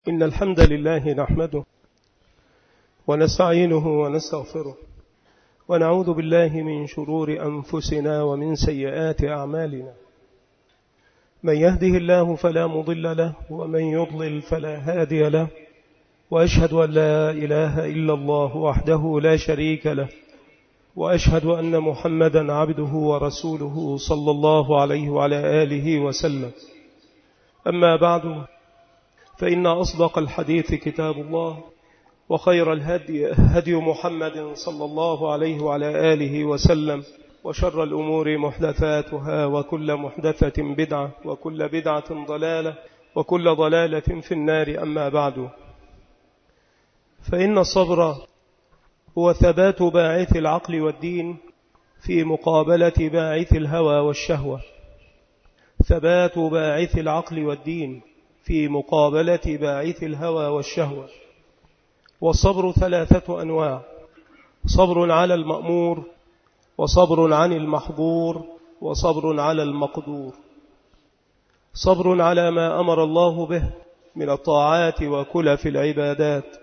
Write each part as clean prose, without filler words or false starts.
إن الحمد لله نحمده ونستعينه ونستغفره ونعوذ بالله من شرور أنفسنا ومن سيئات أعمالنا. من يهده الله فلا مضل له ومن يضلل فلا هادي له، وأشهد أن لا إله إلا الله وحده لا شريك له، وأشهد أن محمدا عبده ورسوله صلى الله عليه وعلى آله وسلم. أما بعد، فإن أصدق الحديث كتاب الله، وخير الهدي هدي محمد صلى الله عليه وعلى آله وسلم، وشر الأمور محدثاتها، وكل محدثة بدعة، وكل بدعة ضلالة، وكل ضلالة في النار. أما بعد، فإن الصبر هو ثبات باعث العقل والدين في مقابلة باعث الهوى والشهوة. ثبات باعث العقل والدين في مقابلة باعث الهوى والشهوة. والصبر ثلاثة أنواع: صبر على المأمور، وصبر عن المحظور، وصبر على المقدور. صبر على ما أمر الله به من الطاعات وكلف العبادات،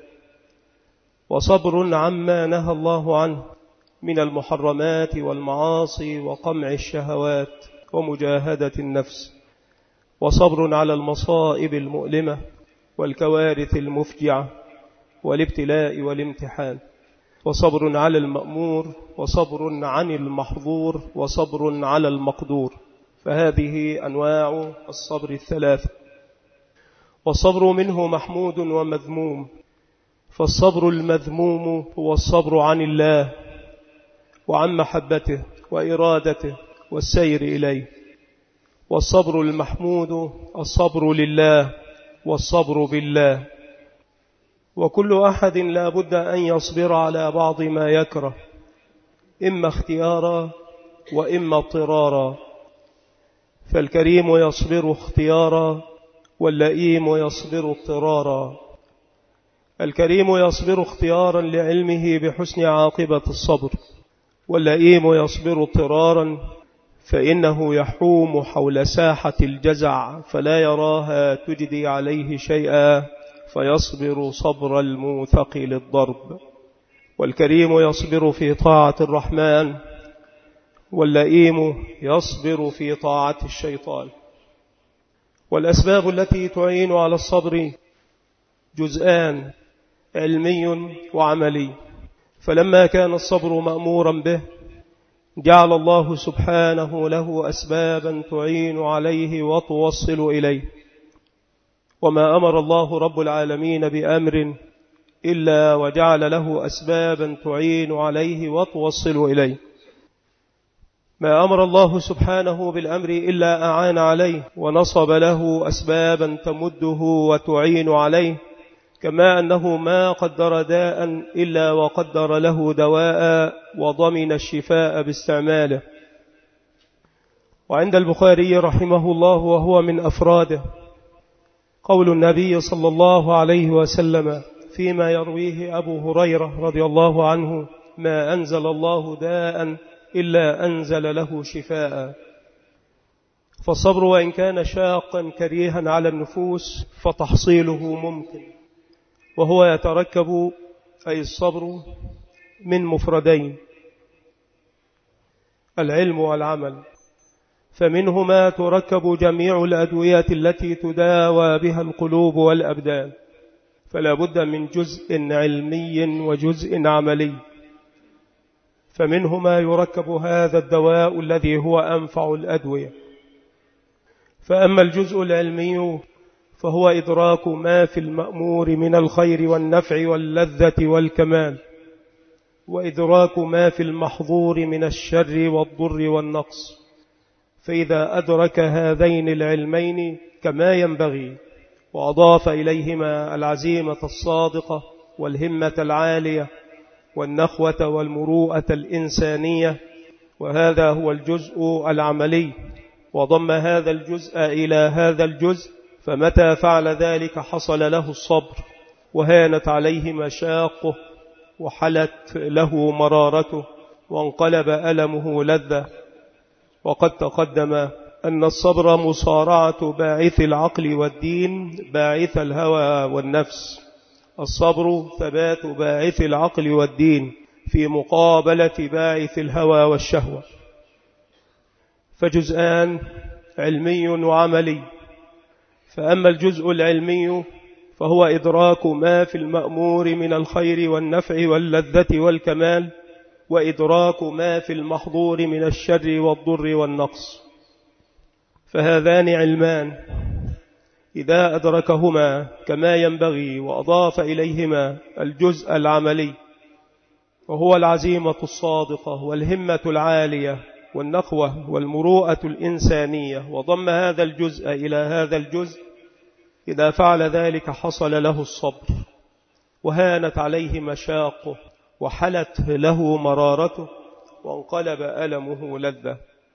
وصبر عما نهى الله عنه من المحرمات والمعاصي وقمع الشهوات ومجاهدة النفس. وصبر على المصائب المؤلمة والكوارث المفجعة والابتلاء والامتحان. وصبر على المأمور، وصبر عن المحظور، وصبر على المقدور. فهذه أنواع الصبر الثلاثة. والصبر منه محمود ومذموم. فالصبر المذموم هو الصبر عن الله وعن محبته وإرادته والسير إليه. والصبر المحمود الصبر لله والصبر بالله. وكل أحد لا بد أن يصبر على بعض ما يكره، إما اختيارا وإما اضطرارا. فالكريم يصبر اختيارا، واللئيم يصبر اضطرارا. الكريم يصبر اختيارا لعلمه بحسن عاقبة الصبر، واللئيم يصبر اضطرارا فإنه يحوم حول ساحة الجزع فلا يراها تجدي عليه شيئا، فيصبر صبر الموثق للضرب. والكريم يصبر في طاعة الرحمن، واللئيم يصبر في طاعة الشيطان. والأسباب التي تعين على الصبر جزءان: علمي وعملي. فلما كان الصبر مأمورا به، جعل الله سبحانه له أسبابا تعين عليه وتوصل إليه. وما أمر الله رب العالمين بأمر إلا وجعل له أسبابا تعين عليه وتوصل إليه. ما أمر الله سبحانه بالأمر إلا أعان عليه ونصب له أسبابا تمده وتعين عليه، كما أنه ما قدر داء إلا وقدر له دواء وضمن الشفاء باستعماله. وعند البخاري رحمه الله وهو من أفراده قول النبي صلى الله عليه وسلم فيما يرويه أبو هريرة رضي الله عنه: ما أنزل الله داء إلا أنزل له شفاء. فالصبر وإن كان شاقا كريها على النفوس فتحصيله ممكن، وهو يتركب أي الصبر من مفردين: العلم والعمل. فمنهما تركب جميع الأدوية التي تداوى بها القلوب والأبدان، فلا بد من جزء علمي وجزء عملي. فمنهما يركب هذا الدواء الذي هو أنفع الأدوية. فأما الجزء العلمي فهو إدراك ما في المأمور من الخير والنفع واللذة والكمال، وإدراك ما في المحظور من الشر والضر والنقص. فإذا أدرك هذين العلمين كما ينبغي، وأضاف إليهما العزيمة الصادقة والهمة العالية والنخوة والمروءة الإنسانية، وهذا هو الجزء العملي، وضم هذا الجزء إلى هذا الجزء، فمتى فعل ذلك حصل له الصبر، وهانت عليه مشاقه، وحلت له مرارته، وانقلب ألمه لذة. وقد تقدم أن الصبر مصارعة باعث العقل والدين باعث الهوى والنفس. الصبر ثبات باعث العقل والدين في مقابلة باعث الهوى والشهوة. فجزءان علمي وعملي. فأما الجزء العلمي فهو إدراك ما في المأمور من الخير والنفع واللذة والكمال، وإدراك ما في المحظور من الشر والضر والنقص. فهذان علمان إذا أدركهما كما ينبغي وأضاف إليهما الجزء العملي وهو العزيمة الصادقة والهمة العالية والنخوة والمروءة الإنسانية، وضم هذا الجزء إلى هذا الجزء، إذا فعل ذلك حصل له الصبر وهانت عليه مشاقه وحلت له مرارته وانقلب ألمه لذة.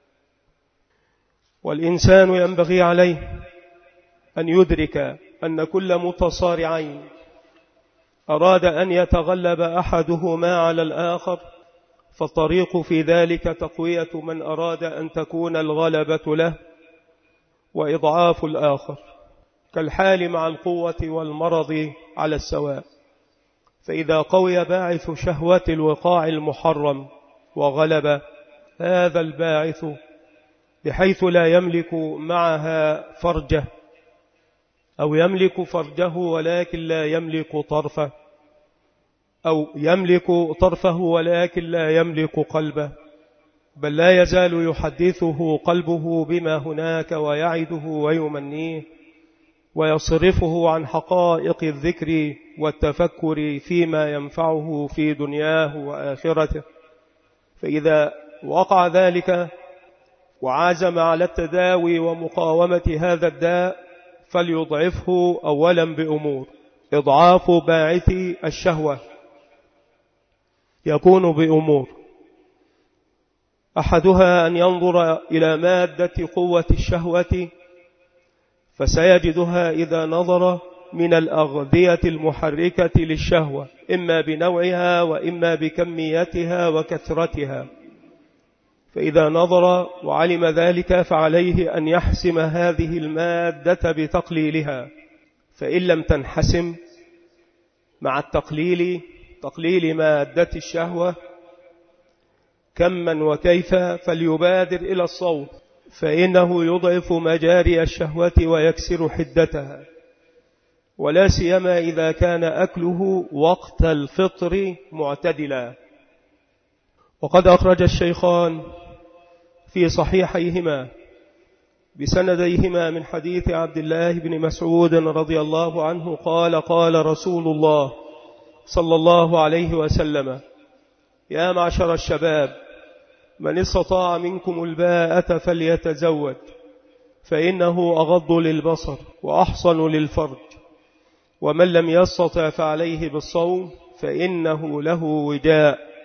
والإنسان ينبغي عليه أن يدرك أن كل متصارعين أراد أن يتغلب أحدهما على الآخر، فالطريق في ذلك تقوية من أراد أن تكون الغلبة له وإضعاف الآخر، كالحال مع القوة والمرض على السواء. فإذا قوي باعث شهوة الوقاع المحرم وغلب هذا الباعث بحيث لا يملك معها فرجه، أو يملك فرجه ولكن لا يملك طرفه، أو يملك طرفه ولكن لا يملك قلبه، بل لا يزال يحدثه قلبه بما هناك ويعده ويمنيه ويصرفه عن حقائق الذكر والتفكر فيما ينفعه في دنياه وآخرته. فإذا وقع ذلك وعازم على التداوي ومقاومة هذا الداء فليضعفه أولا بأمور. إضعاف باعث الشهوة يكون بأمور، أحدها أن ينظر إلى مادة قوة الشهوة فسيجدها إذا نظر من الأغذية المحركة للشهوة، إما بنوعها وإما بكميتها وكثرتها. فإذا نظر وعلم ذلك فعليه أن يحسم هذه المادة بتقليلها، فإن لم تنحسم مع تقليل مادة الشهوة كما وكيف فليبادر إلى الصوم، فإنه يضعف مجاري الشهوة ويكسر حدتها، ولا سيما إذا كان أكله وقت الفطر معتدلا. وقد أخرج الشيخان في صحيحيهما بسنديهما من حديث عبد الله بن مسعود رضي الله عنه قال: قال رسول الله صلى الله عليه وسلم: يا معشر الشباب، من استطاع منكم الباءة فليتزوج، فإنه أغض للبصر وأحصن للفرج، ومن لم يستطع فعليه بالصوم فإنه له وجاء.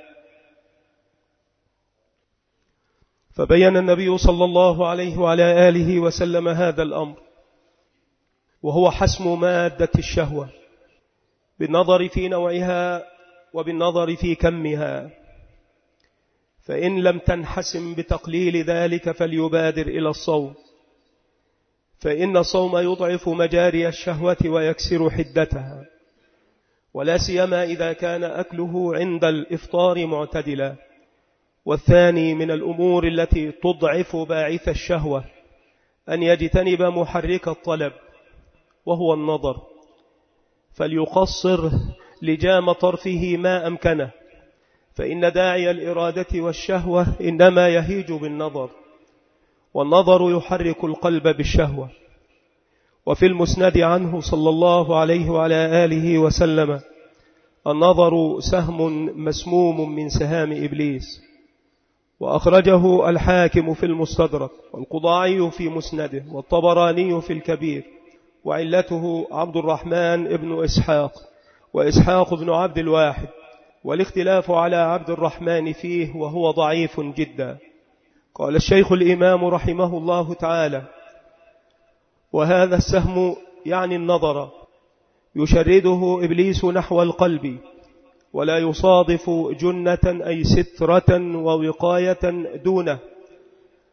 فبين النبي صلى الله عليه وعلى آله وسلم هذا الأمر، وهو حسم مادة الشهوة بالنظر في نوعها وبالنظر في كمها، فإن لم تنحسم بتقليل ذلك فليبادر إلى الصوم، فإن الصوم يضعف مجاري الشهوة ويكسر حدتها، ولا سيما إذا كان أكله عند الإفطار معتدلا. والثاني من الأمور التي تضعف باعث الشهوة أن يجتنب محرك الطلب وهو النظر، فليقصر لجام طرفه ما أمكنه، فإن داعي الإرادة والشهوة إنما يهيج بالنظر، والنظر يحرك القلب بالشهوة. وفي المسند عنه صلى الله عليه وعلى آله وسلم: النظر سهم مسموم من سهام إبليس. وأخرجه الحاكم في المستدرك، والقضاعي في مسنده، والطبراني في الكبير، وعلته عبد الرحمن ابن إسحاق وإسحاق بن عبد الواحد، والاختلاف على عبد الرحمن فيه وهو ضعيف جدا. قال الشيخ الإمام رحمه الله تعالى: وهذا السهم يعني النظر يشرده إبليس نحو القلب، ولا يصادف جنة أي سترة ووقاية دونه،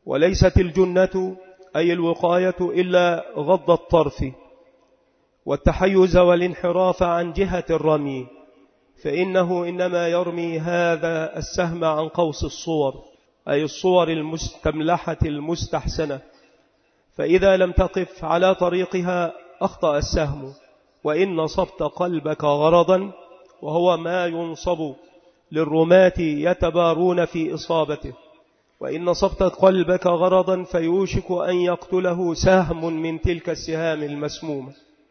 وليست الجنة أي الوقاية إلا غض الطرف والتحيز والانحراف عن جهة الرمي، فإنه إنما يرمي هذا السهم عن قوس الصور، أي الصور المستملحة المستحسنة، فإذا لم تقف على طريقها أخطأ السهم. وإن نصبت قلبك غرضا، وهو ما ينصب للرماة يتبارون في إصابته، وإن نصبت قلبك غرضا فيوشك أن يقتله سهم من تلك السهام المسمومة.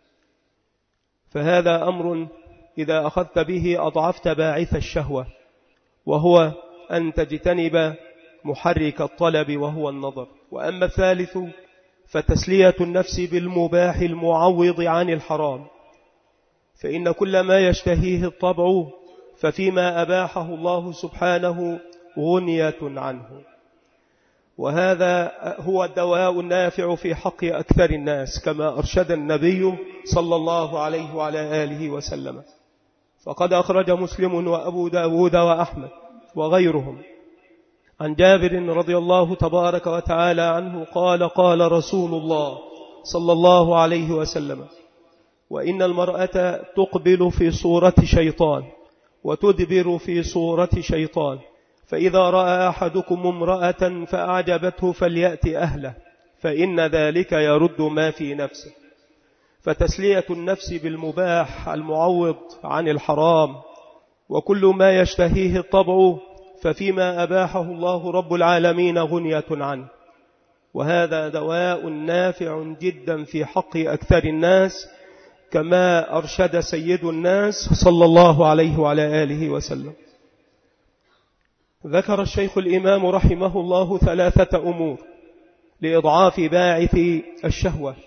فهذا أمر إذا أخذت به أضعفت باعث الشهوة، وهو أن تجتنب محرك الطلب وهو النظر. وأما الثالث فتسلية النفس بالمباح المعوض عن الحرام، فإن كل ما يشتهيه الطبع ففيما أباحه الله سبحانه غنية عنه، وهذا هو الدواء النافع في حق أكثر الناس، كما أرشد النبي صلى الله عليه وعلى آله وسلم. فقد أخرج مسلم وأبو داود وأحمد وغيرهم عن جابر رضي الله تبارك وتعالى عنه قال: قال رسول الله صلى الله عليه وسلم: وإن المرأة تقبل في صورة شيطان وتدبر في صورة شيطان، فإذا رأى أحدكم امرأة فأعجبته فليأت أهله، فإن ذلك يرد ما في نفسه. فتسلية النفس بالمباح المعوض عن الحرام، وكل ما يشتهيه الطبع ففيما أباحه الله رب العالمين غنية عنه، وهذا دواء نافع جدا في حق أكثر الناس، كما أرشد سيد الناس صلى الله عليه وعلى آله وسلم. ذكر الشيخ الإمام رحمه الله 3 أمور لإضعاف باعث الشهوة،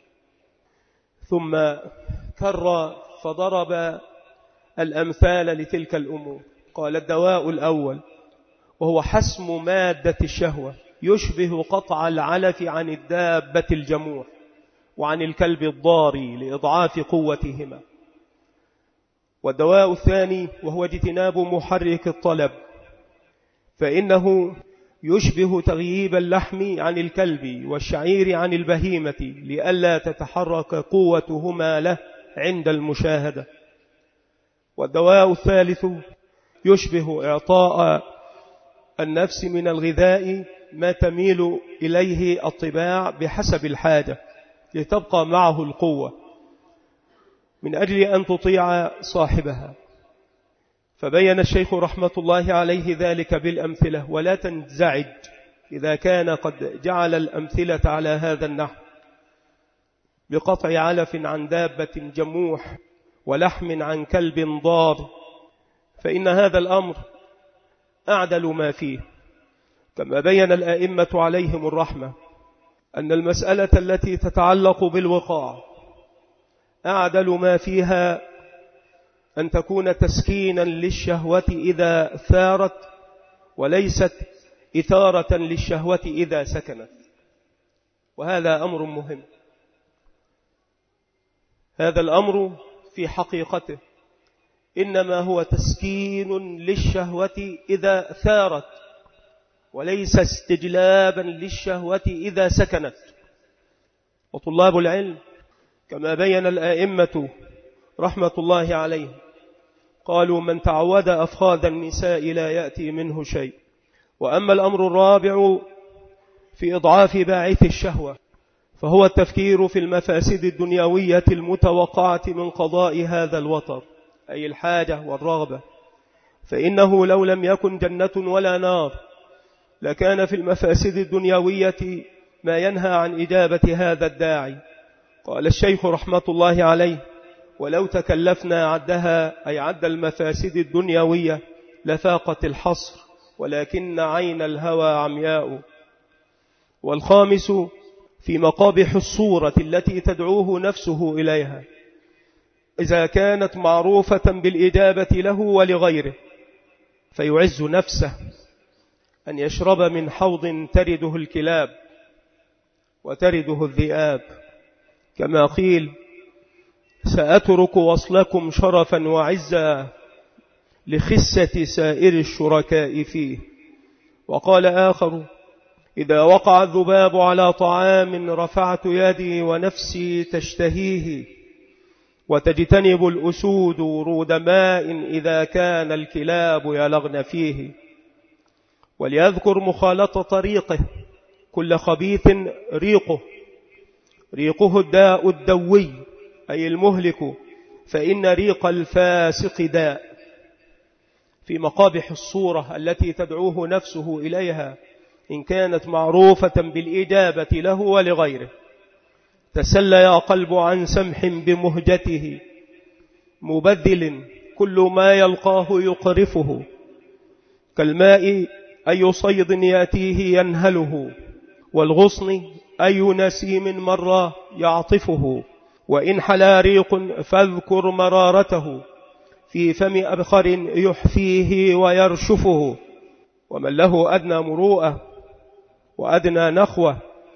ثم كر فضرب الأمثال لتلك الأمور. قال: الدواء الأول وهو حسم مادة الشهوة، يشبه قطع العلف عن الدابة الجموح وعن الكلب الضاري لإضعاف قوتهما. والدواء الثاني وهو اجتناب محرك الطلب، فإنه يشبه تغييب اللحم عن الكلب والشعير عن البهيمة لئلا تتحرك قوتهما له عند المشاهدة. والدواء الثالث يشبه إعطاء النفس من الغذاء ما تميل إليه الطباع بحسب الحاجة لتبقى معه القوة من أجل أن تطيع صاحبها. فبين الشيخ رحمة الله عليه ذلك بالأمثلة، ولا تنزعج إذا كان قد جعل الأمثلة على هذا النحو بقطع علف عن دابة جموح ولحم عن كلب ضار، فإن هذا الأمر أعدل ما فيه، كما بين الآئمة عليهم الرحمة أن المسألة التي تتعلق بالوقاع أعدل ما فيها أن تكون تسكينا للشهوة إذا ثارت، وليست إثارة للشهوة إذا سكنت، وهذا أمر مهم. هذا الأمر في حقيقته إنما هو تسكين للشهوة إذا ثارت، وليس استجلابا للشهوة إذا سكنت. وطلاب العلم كما بين الآئمة رحمة الله عليهم قالوا: من تعود أفخاذ النساء لا يأتي منه شيء. وأما الأمر الرابع في إضعاف باعث الشهوة فهو التفكير في المفاسد الدنيوية المتوقعة من قضاء هذا الوطر، أي الحاجة والرغبة، فإنه لو لم يكن جنة ولا نار لكان في المفاسد الدنيوية ما ينهى عن إجابة هذا الداعي. قال الشيخ رحمة الله عليه: ولو تكلفنا عدها، أي عد المفاسد الدنيوية، لفاقت الحصر، ولكن عين الهوى عمياء. والخامس في مقابح الصورة التي تدعوه نفسه إليها، إذا كانت معروفة بالإجابة له ولغيره، فيعز نفسه أن يشرب من حوض ترده الكلاب وترده الذئاب، كما قيل: سأترك وصلكم شرفا وعزا لخسة سائر الشركاء فيه. وقال آخر: إذا وقع الذباب على طعام رفعت يدي ونفسي تشتهيه، وتجتنب الأسود ورود ماء إذا كان الكلاب يلغن فيه. وليذكر مخالطة طريقه، كل خبيث ريقه الداء الدوي أي المهلك، فإن ريق الفاسق داء. في مقابح الصورة التي تدعوه نفسه إليها إن كانت معروفة بالإجابة له ولغيره. تسلى يا قلب عن سمح بمهجته، مبذل كل ما يلقاه يقرفه، كالماء أي صيد يأتيه ينهله، والغصن أي نسيم مر يعطفه. وإن حلا ريق فاذكر مرارته، في فم أبخر يحفيه ويرشفه. ومن له أدنى مروءة وأدنى نخوة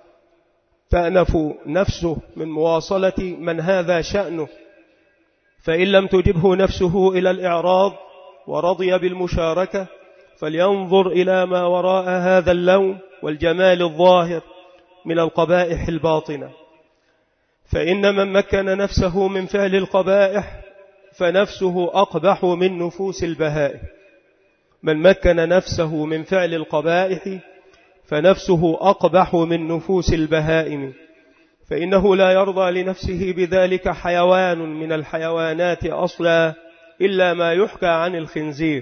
تأنف نفسه من مواصلة من هذا شأنه، فإن لم تجبه نفسه إلى الإعراض ورضي بالمشاركة فلينظر إلى ما وراء هذا اللون والجمال الظاهر من القبائح الباطنة. فإن من مكن نفسه من فعل القبائح فنفسه أقبح من نفوس البهائم. من مكن نفسه من فعل القبائح فنفسه أقبح من نفوس البهائم، فإنه لا يرضى لنفسه بذلك حيوان من الحيوانات أصلا إلا ما يحكى عن الخنزير،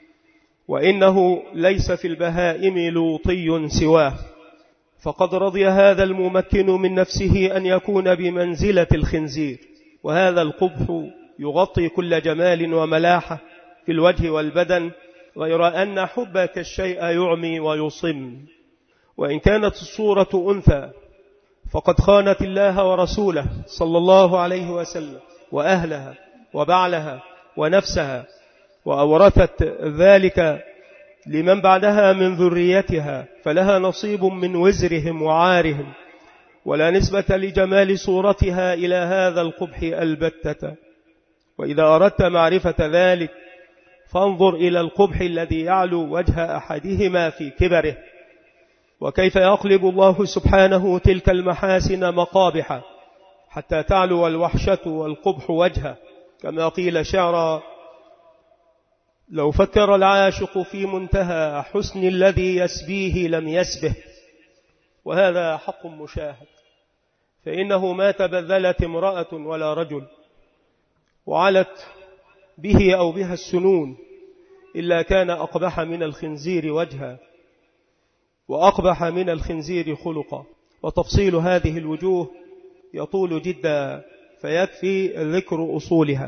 وإنه ليس في البهائم لوطي سواه. فقد رضي هذا الممكن من نفسه أن يكون بمنزلة الخنزير، وهذا القبح يغطي كل جمال وملاحة في الوجه والبدن، غير أن حبك الشيء يعمي ويصم. وإن كانت الصورة أنثى فقد خانت الله ورسوله صلى الله عليه وسلم وأهلها وبعلها ونفسها، وأورثت ذلك لمن بعدها من ذريتها، فلها نصيب من وزرهم وعارهم، ولا نسبة لجمال صورتها إلى هذا القبح البتة. وإذا أردت معرفة ذلك فانظر إلى القبح الذي يعلو وجه أحدهما في كبره، وكيف يقلب الله سبحانه تلك المحاسن مقابح حتى تعلو الوحشة والقبح وجهه، كما قيل شعرا: لو فكر العاشق في منتهى حسن الذي يسبيه لم يسبه. وهذا حق مشاهد، فإنه ما تبذلت امرأة ولا رجل وعلت به أو بها السنون إلا كان أقبح من الخنزير وجها وأقبح من الخنزير خلقا. وتفصيل هذه الوجوه يطول جدا، فيكفي ذكر أصولها.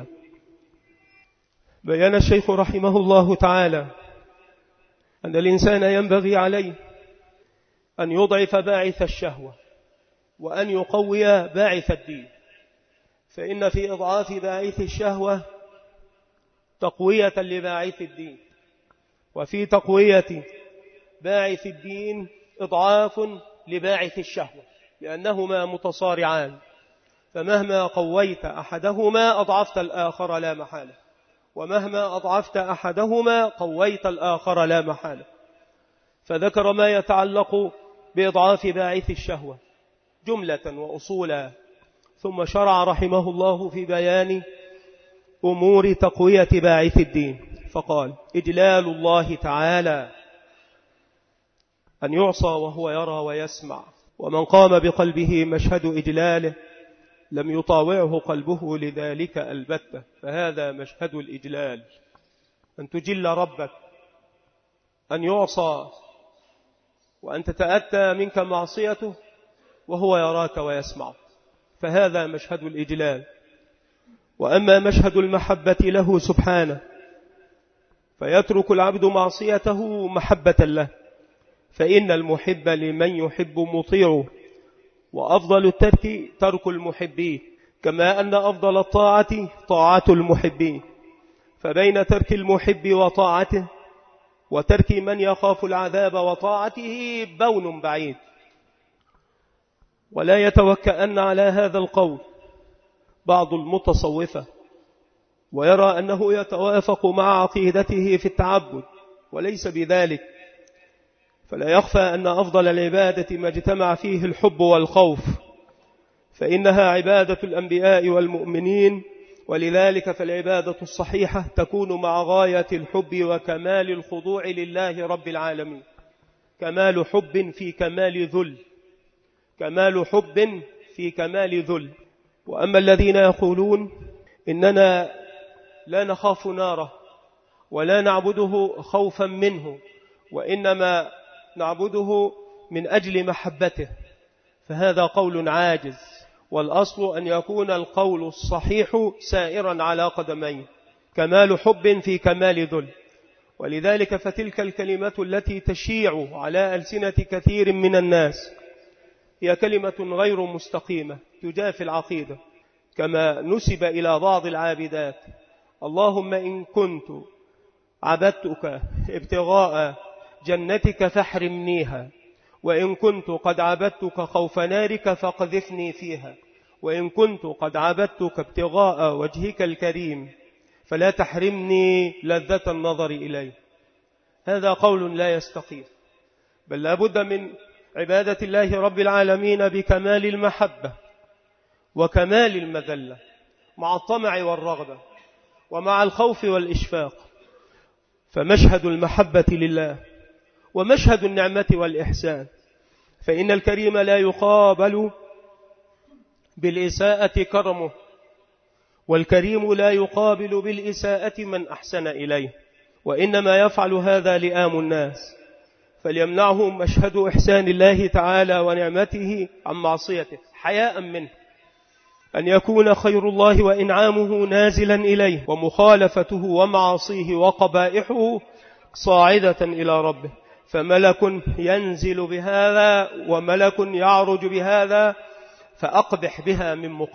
بيان الشيخ رحمه الله تعالى أن الإنسان ينبغي عليه أن يضعف باعث الشهوة وأن يقوي باعث الدين، فإن في إضعاف باعث الشهوة تقوية لباعث الدين، وفي تقوية باعث الدين إضعاف لباعث الشهوة، لأنهما متصارعان، فمهما قويت أحدهما أضعفت الآخر لا محالة، ومهما أضعفت أحدهما قويت الآخر لا محالة. فذكر ما يتعلق بإضعاف باعث الشهوة جملة وأصولا، ثم شرع رحمه الله في بيان أمور تقوية باعث الدين، فقال: إجلال الله تعالى أن يعصى وهو يرى ويسمع، ومن قام بقلبه مشهد إجلاله لم يطاوعه قلبه لذلك البتة، فهذا مشهد الإجلال، أن تجل ربك، أن يعصى وأن تتأتى منك معصيته وهو يراك ويسمع، فهذا مشهد الإجلال. وأما مشهد المحبة له سبحانه فيترك العبد معصيته محبة له، فإن المحب لمن يحب مطيعه، وأفضل الترك ترك المحبين، كما أن أفضل الطاعة طاعة المحبين، فبين ترك المحب وطاعته وترك من يخاف العذاب وطاعته بون بعيد. ولا يتوكأن على هذا القول بعض المتصوفة ويرى أنه يتوافق مع عقيدته في التعبد، وليس بذلك، فلا يخفى أن أفضل العبادة ما اجتمع فيه الحب والخوف، فإنها عبادة الأنبياء والمؤمنين، ولذلك فالعبادة الصحيحة تكون مع غاية الحب وكمال الخضوع لله رب العالمين. كمال حب في كمال ذل، كمال حب في كمال ذل. وأما الذين يقولون إننا لا نخاف ناره ولا نعبده خوفا منه، وإنما نعبده من أجل محبته، فهذا قول عاجز، والأصل أن يكون القول الصحيح سائرا على قدمين، كمال حب في كمال ذل. ولذلك فتلك الكلمة التي تشيع على ألسنة كثير من الناس هي كلمة غير مستقيمة تجافي العقيدة، كما نسب إلى بعض العابدات: اللهم إن كنت عبدتك ابتغاء جنتك فاحرمنيها، وإن كنت قد عبدتك خوف نارك فقذفني فيها، وإن كنت قد عبدتك ابتغاء وجهك الكريم فلا تحرمني لذة النظر إليه. هذا قول لا يستقيم، بل لابد من عبادة الله رب العالمين بكمال المحبة وكمال المذلة، مع الطمع والرغبة ومع الخوف والإشفاق. فمشهد المحبة لله ومشهد النعمة والإحسان، فإن الكريم لا يقابل بالإساءة كرمه، والكريم لا يقابل بالإساءة من أحسن إليه، وإنما يفعل هذا لئام الناس، فليمنعهم مشهد إحسان الله تعالى ونعمته عن معصيته حياء منه، أن يكون خير الله وإنعامه نازلا إليه، ومخالفته ومعاصيه وقبائحه صاعدة إلى ربه، فملك ينزل بهذا وملك يعرج بهذا، فأقبح بها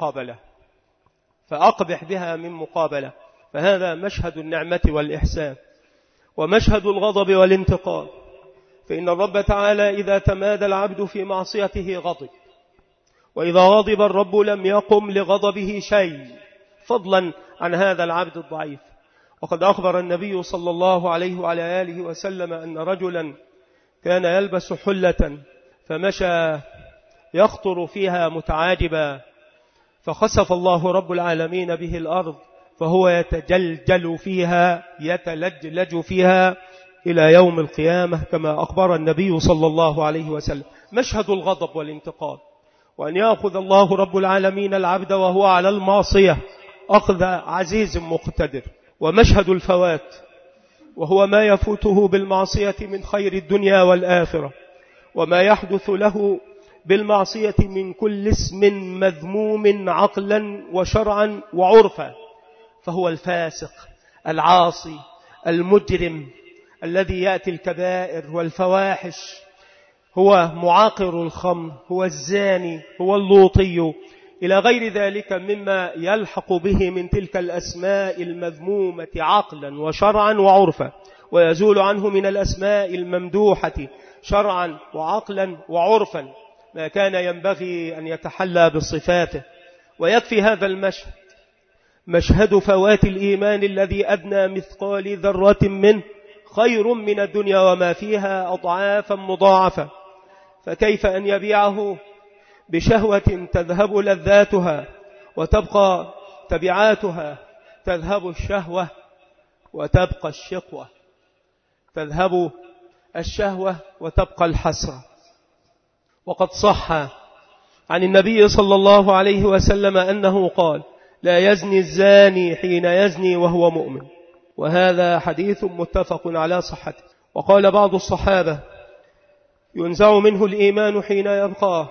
من مقابلة. فهذا مشهد النعمة والإحسان، ومشهد الغضب والانتقام. فإن الرب تعالى إذا تمادى العبد في معصيته غضب، وإذا غضب الرب لم يقم لغضبه شيء، فضلا عن هذا العبد الضعيف. وقد أخبر النبي صلى الله عليه وعلى آله وسلم أن رجلا كان يلبس حلة فمشى يخطر فيها متعاجبا، فخسف الله رب العالمين به الأرض، فهو يتلجلج فيها إلى يوم القيامة، كما أخبر النبي صلى الله عليه وسلم. مشهد الغضب والانتقام، وأن يأخذ الله رب العالمين العبد وهو على المعصية أخذ عزيز مقتدر. ومشهد الفوات، وهو ما يفوته بالمعصية من خير الدنيا والآخرة، وما يحدث له بالمعصية من كل اسم مذموم عقلا وشرعا وعرفا، فهو الفاسق العاصي المجرم الذي يأتي الكبائر والفواحش، هو معاقر الخمر، هو الزاني، هو اللوطي، إلى غير ذلك مما يلحق به من تلك الأسماء المذمومة عقلا وشرعا وعرفا، ويزول عنه من الأسماء الممدوحة شرعا وعقلا وعرفا ما كان ينبغي أن يتحلى بصفاته. ويكفي هذا المشهد، مشهد فوات الإيمان الذي أدنى مثقال ذرة منه خير من الدنيا وما فيها أضعافا مضاعفة، فكيف أن يبيعه بشهوة تذهب لذاتها وتبقى تبعاتها، تذهب الشهوة وتبقى الشقوة، تذهب الشهوة وتبقى الحسرة. وقد صح عن النبي صلى الله عليه وسلم أنه قال: لا يزني الزاني حين يزني وهو مؤمن، وهذا حديث متفق على صحته. وقال بعض الصحابة: ينزع منه الإيمان حين يبقى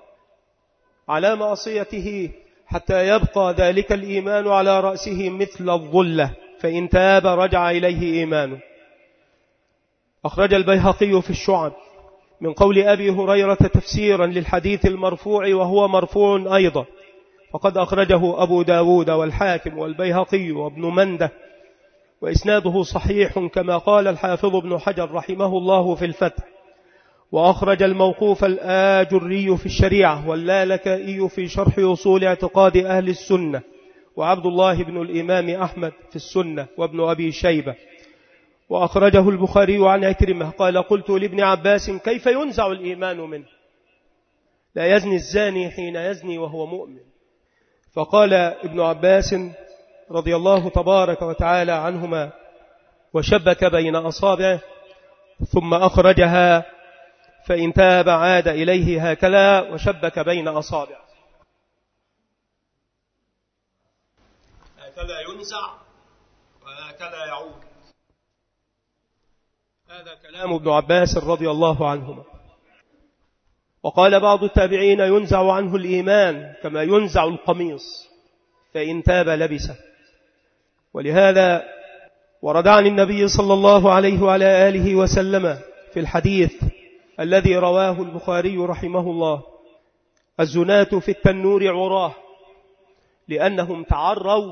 على معصيته حتى يبقى ذلك الإيمان على رأسه مثل الظلة، فإن تاب رجع إليه إيمانه. أخرج البيهقي في الشعب من قول أبي هريرة تفسيرا للحديث المرفوع، وهو مرفوع أيضا، فقد أخرجه أبو داود والحاكم والبيهقي وابن منده، وإسناده صحيح كما قال الحافظ ابن حجر رحمه الله في الفتح. وأخرج الموقوف الآجري في الشريعة واللالكائي في شرح أصول اعتقاد أهل السنة، وعبد الله بن الإمام أحمد في السنة، وابن أبي شيبة. وأخرجه البخاري عن عكرمة قال قلت لابن عباس كيف ينزع الإيمان منه؟ لا يزني الزاني حين يزني وهو مؤمن. فقال ابن عباس رضي الله تبارك وتعالى عنهما وشبك بين أصابعه ثم أخرجها فإن تاب عاد إليه هكذا وشبك بين أصابعه. هكذا ينزع وهكذا يعود. هذا كلام ابن عباس رضي الله عنهما. وقال بعض التابعين ينزع عنه الإيمان كما ينزع القميص فإن تاب لبسه. ولهذا ورد عن النبي صلى الله عليه وعلى آله وسلم في الحديث الذي رواه البخاري رحمه الله الزناة في التنور عراه لأنهم تعروا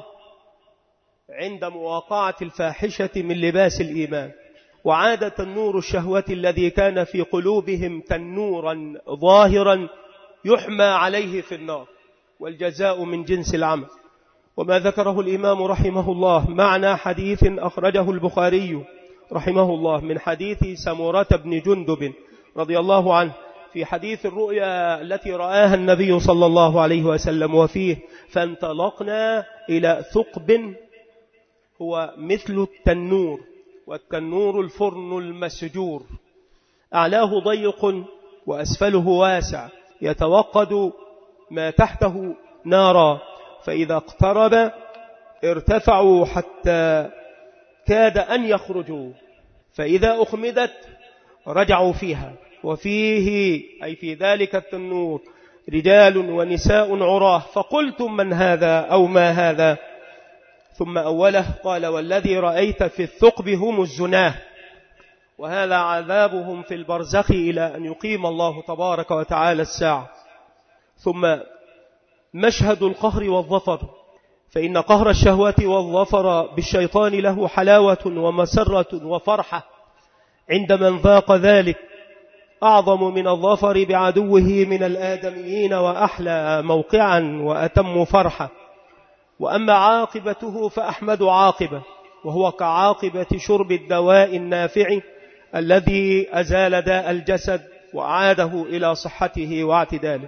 عند مواقعة الفاحشة من لباس الإيمان. وعاد تنور الشهوة الذي كان في قلوبهم تنورا ظاهرا يحمى عليه في النار والجزاء من جنس العمل. وما ذكره الإمام رحمه الله معنى حديث أخرجه البخاري رحمه الله من حديث سمرة بن جندب رضي الله عنه في حديث الرؤيا التي رآها النبي صلى الله عليه وسلم وفيه فانطلقنا إلى ثقب هو مثل التنور، والتنور الفرن المسجور أعلاه ضيق وأسفله واسع يتوقد ما تحته نارا، فإذا اقترب ارتفعوا حتى كاد أن يخرجوا، فإذا أخمدت رجعوا فيها. وفيه أي في ذلك التنور رجال ونساء عراه، فقلتم من هذا أو ما هذا؟ ثم أوله قال والذي رأيت في الثقب هم الزناه، وهذا عذابهم في البرزخ إلى أن يقيم الله تبارك وتعالى الساعة. ثم مشهد القهر والظفر، فإن قهر الشهوة والظفر بالشيطان له حلاوة ومسرة وفرحة عند من ذاق ذلك أعظم من الظفر بعدوه من الآدميين وأحلى موقعا وأتم فرحة. وأما عاقبته فأحمد عاقبة، وهو كعاقبة شرب الدواء النافع الذي أزال داء الجسد وأعاده إلى صحته واعتداله.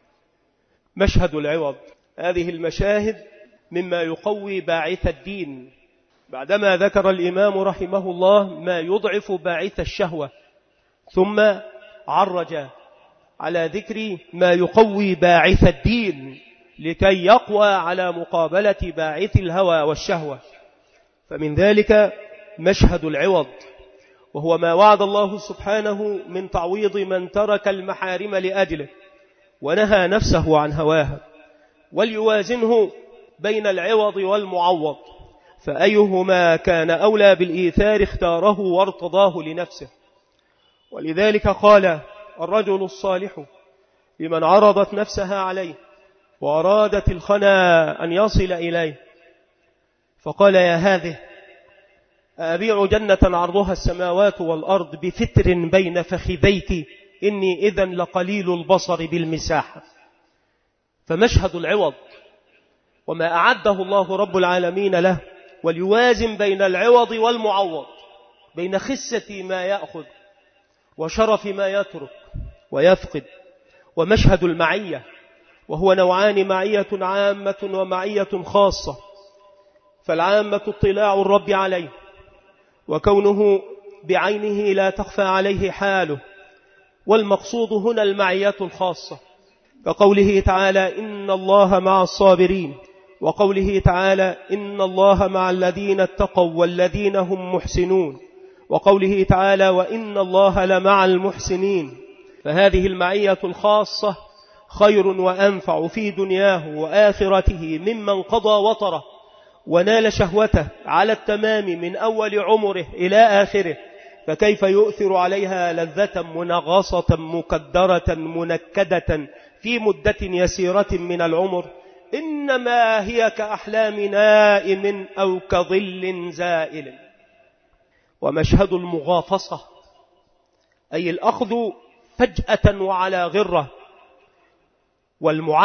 مشهد العوض، هذه المشاهد مما يقوي باعث الدين، بعدما ذكر الإمام رحمه الله ما يضعف باعث الشهوة ثم عرج على ذكر ما يقوي باعث الدين لكي يقوى على مقابلة باعث الهوى والشهوة. فمن ذلك مشهد العوض، وهو ما وعد الله سبحانه من تعويض من ترك المحارم لأجله ونهى نفسه عن هواها، وليوازنه بين العوض والمعوض، فأيهما كان أولى بالإيثار اختاره وارتضاه لنفسه. ولذلك قال الرجل الصالح لمن عرضت نفسها عليه وأرادت الخنا أن يصل إليه، فقال يا هذه أبيع جنة عرضها السماوات والأرض بفتر بين فخذيك إني إذن لقليل البصر بالمساحة. فمشهد العوض وما أعده الله رب العالمين له، وليوازن بين العوض والمعوض، بين خسة ما يأخذ وشرف ما يترك ويفقد. ومشهد المعية، وهو نوعان، معية عامة ومعية خاصة. فالعامة اطلاع الرب عليه وكونه بعينه لا تخفى عليه حاله، والمقصود هنا المعية الخاصة، كقوله تعالى إن الله مع الصابرين، وقوله تعالى إن الله مع الذين اتقوا والذين هم محسنون، وقوله تعالى وإن الله لمع المحسنين. فهذه المعية الخاصة خير وأنفع في دنياه وآخرته ممن قضى وطره ونال شهوته على التمام من أول عمره إلى آخره، فكيف يؤثر عليها لذة منغصة مكدرة منكدة في مدة يسيرة من العمر؟ إنما هي كأحلام نائم أو كظل زائل. ومشهد المغافصة، أي الأخذ فجأة وعلى غرة،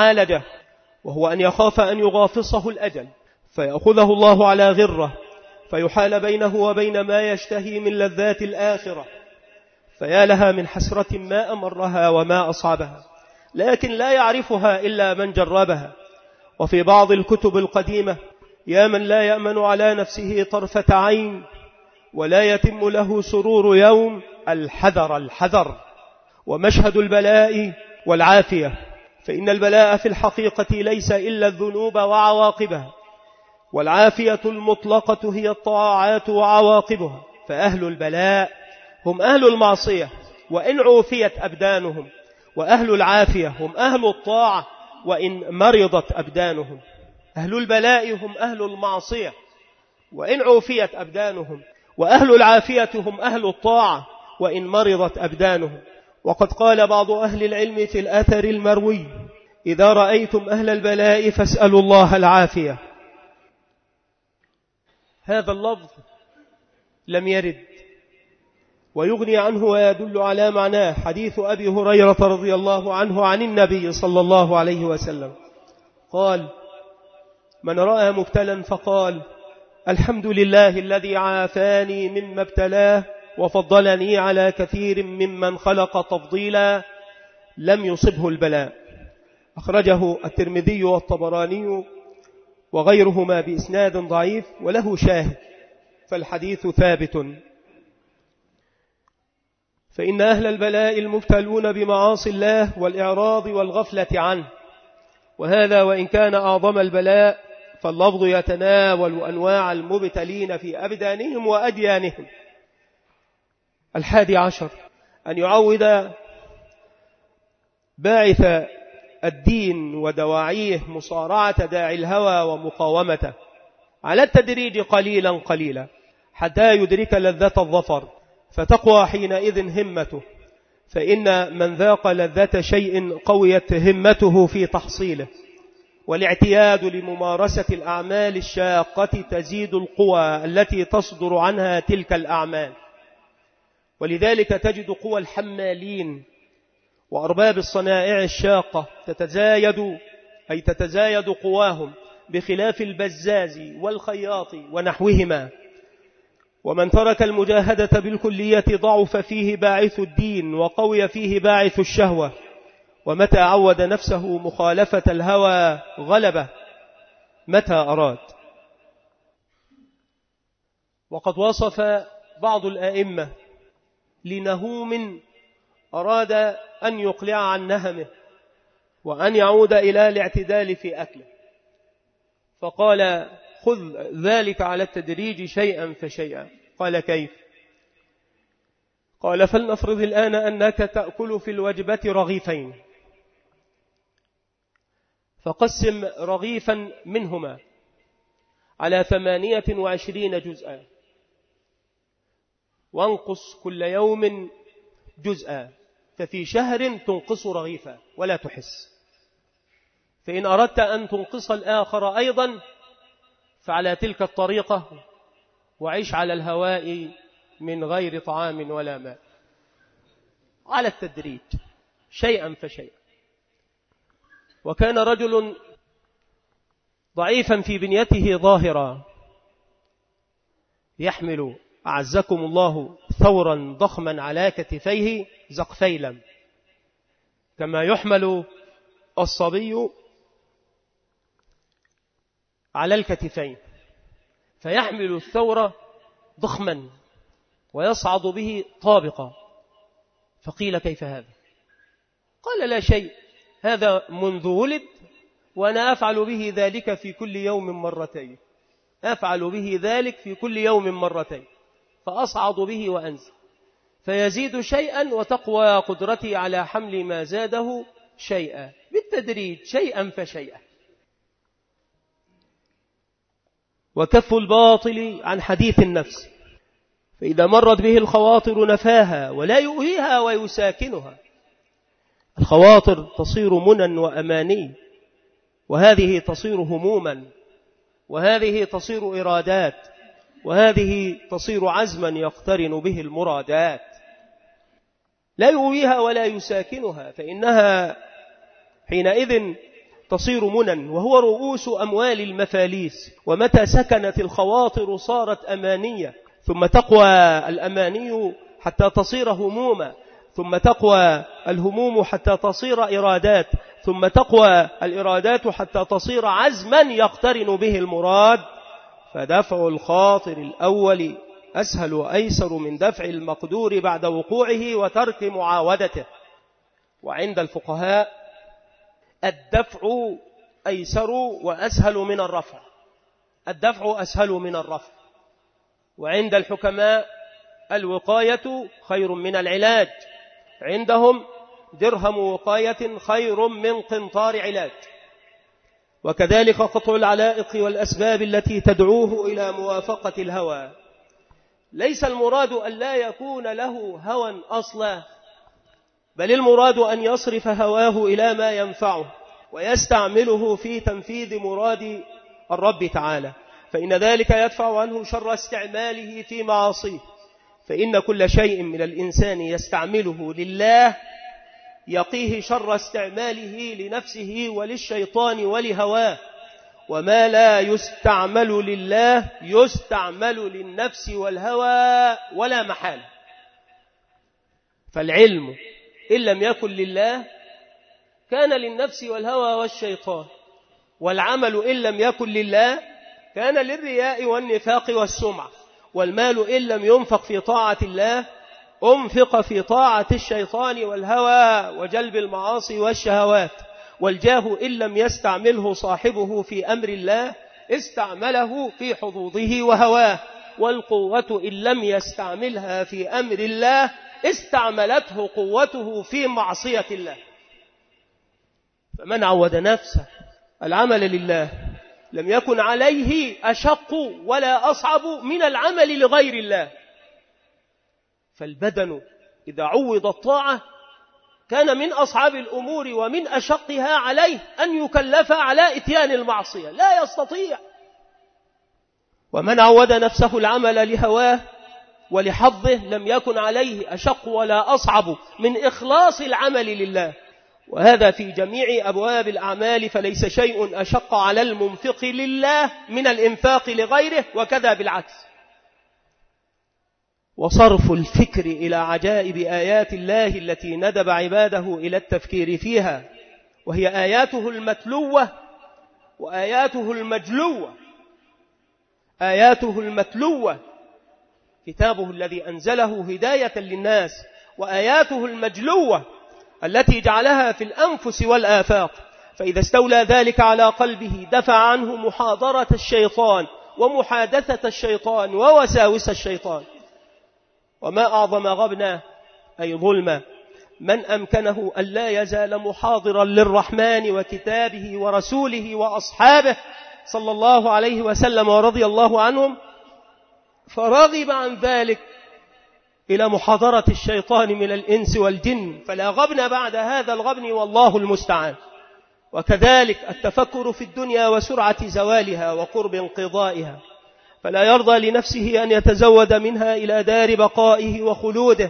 والمعالجة، وهو أن يخاف أن يغافصه الأجل فيأخذه الله على غرة فيحال بينه وبين ما يشتهي من لذات الآخرة، فيا لها من حسرة ما أمرها وما أصعبها، لكن لا يعرفها إلا من جربها. وفي بعض الكتب القديمة: يا من لا يأمن على نفسه طرفة عين ولا يتم له سرور يوم، الحذر الحذر. ومشهد البلاء والعافية، فإن البلاء في الحقيقة ليس إلا الذنوب وعواقبها، والعافية المطلقة هي الطاعات وعواقبها. فأهل البلاء هم أهل المعصية وإن عوفيت أبدانهم، وأهل العافية هم أهل الطاعة وإن مرضت أبدانهم. أهل البلاء هم أهل المعصية وإن عوفيت أبدانهم، وأهل العافية هم أهل الطاعة وإن مرضت أبدانهم. وقد قال بعض أهل العلم في الأثر المروي: إذا رأيتم أهل البلاء فاسألوا الله العافية. هذا اللفظ لم يرد، ويغني عنه ويدل على معناه حديث أبي هريرة رضي الله عنه عن النبي صلى الله عليه وسلم قال: من رأى مبتلا فقال: الحمد لله الذي عافاني مما ابتلاه وفضلني على كثير ممن خلق تفضيلا، لم يصبه البلاء. أخرجه الترمذي والطبراني وغيرهما بإسناد ضعيف وله شاهد، فالحديث ثابت. فإن أهل البلاء المبتلون بمعاصي الله والإعراض والغفلة عنه، وهذا وإن كان أعظم البلاء، فاللفظ يتناول أنواع المبتلين في أبدانهم وأديانهم. 11 أن يعود باعث الدين ودواعيه مصارعة داعي الهوى ومقاومته على التدريج قليلا قليلا حتى يدرك لذة الظفر، فتقوى حينئذ همته. فإن من ذاق لذة شيء قويت همته في تحصيله، والاعتياد لممارسة الأعمال الشاقة تزيد القوى التي تصدر عنها تلك الأعمال. ولذلك تجد قوى الحمالين وأرباب الصنائع الشاقة تتزايد قواهم، بخلاف البزاز والخياط ونحوهما. ومن ترك المجاهدة بالكلية ضعف فيه باعث الدين وقوي فيه باعث الشهوة، ومتى عود نفسه مخالفة الهوى غلبه متى أراد. وقد وصف بعض الآئمة لنهوم أراد أن يقلع عن نهمه وأن يعود إلى الاعتدال في أكله، فقال: خذ ذلك على التدريج شيئا فشيئا. قال: كيف؟ قال: فلنفرض الآن أنك تأكل في الوجبة رغيفين، فقسم رغيفا منهما على 28 جزءا، وانقص كل يوم جزءا، ففي شهر تنقص رغيفا ولا تحس. فإن أردت أن تنقص الآخر أيضا فعلى تلك الطريقة، وعيش على الهواء من غير طعام ولا ماء، على التدريج شيئا فشيئا. وكان رجل ضعيفا في بنيته ظاهرا يحمل أعزكم الله ثورا ضخما على كتفيه زقفيلا، كما يحمل الصبي على الكتفين، فيحمل الثور ضخما ويصعد به طابقا. فقيل: كيف هذا؟ قال: لا شيء، هذا منذ ولد وأنا أفعل به ذلك في كل يوم مرتين، أفعل به ذلك في كل يوم مرتين، فأصعد به وأنزل، فيزيد شيئا وتقوى قدرتي على حمل ما زاده شيئا، بالتدريج شيئا فشيئا. وكف الباطل عن حديث النفس، فإذا مرت به الخواطر نفاها ولا يؤهيها ويساكنها. الخواطر تصير منى وأماني، وهذه تصير هموما، وهذه تصير إرادات، وهذه تصير عزما يقترن به المرادات. لا يؤويها ولا يساكنها، فإنها حينئذ تصير منى، وهو رؤوس أموال المفاليس. ومتى سكنت الخواطر صارت أمانية، ثم تقوى الأماني حتى تصير هموما، ثم تقوى الهموم حتى تصير إرادات، ثم تقوى الإرادات حتى تصير عزما يقترن به المراد. فدفع الخاطر الأول أسهل وأيسر من دفع المقدور بعد وقوعه وترك معاودته. وعند الفقهاء الدفع أيسر وأسهل من الرفع، الدفع أسهل من الرفع. وعند الحكماء الوقاية خير من العلاج، عندهم درهم وقاية خير من قنطار علاج. وكذلك قطع العلائق والأسباب التي تدعوه إلى موافقة الهوى. ليس المراد أن لا يكون له هوى أصلا، بل المراد أن يصرف هواه إلى ما ينفعه ويستعمله في تنفيذ مراد الرب تعالى، فإن ذلك يدفع عنه شر استعماله في معاصيه. فإن كل شيء من الإنسان يستعمله لله يقيه شر استعماله لنفسه وللشيطان ولهواه، وما لا يستعمل لله يستعمل للنفس والهوى ولا محالة. فالعلم إن لم يكن لله كان للنفس والهوى والشيطان، والعمل إن لم يكن لله كان للرياء والنفاق والسمعة، والمال إن لم ينفق في طاعة الله أنفق في طاعة الشيطان والهوى وجلب المعاصي والشهوات، والجاه إن لم يستعمله صاحبه في أمر الله استعمله في حظوظه وهواه، والقوة إن لم يستعملها في أمر الله استعملته قوته في معصية الله. فمن عود نفسه العمل لله لم يكن عليه أشق ولا أصعب من العمل لغير الله. فالبدن إذا عوض الطاعة كان من أصعب الأمور ومن أشقها عليه أن يكلف على إتيان المعصية، لا يستطيع. ومن عود نفسه العمل لهواه ولحظه لم يكن عليه أشق ولا أصعب من إخلاص العمل لله، وهذا في جميع أبواب الأعمال. فليس شيء أشق على المنفق لله من الإنفاق لغيره، وكذا بالعكس. وصرف الفكر إلى عجائب آيات الله التي ندب عباده إلى التفكير فيها، وهي آياته المتلوة وآياته المجلوة. آياته المتلوة كتابه الذي أنزله هداية للناس، وآياته المجلوة التي جعلها في الأنفس والآفاق. فإذا استولى ذلك على قلبه دفع عنه محاضرة الشيطان ومحادثة الشيطان ووساوس الشيطان. وما أعظم غبنا أي ظلما من أمكنه أن لا يزال محاضرا للرحمن وكتابه ورسوله وأصحابه صلى الله عليه وسلم ورضي الله عنهم، فرغب عن ذلك إلى محاضرة الشيطان من الإنس والجن، فلا غبن بعد هذا الغبن والله المستعان. وكذلك التفكر في الدنيا وسرعة زوالها وقرب انقضائها، فلا يرضى لنفسه أن يتزود منها إلى دار بقائه وخلوده،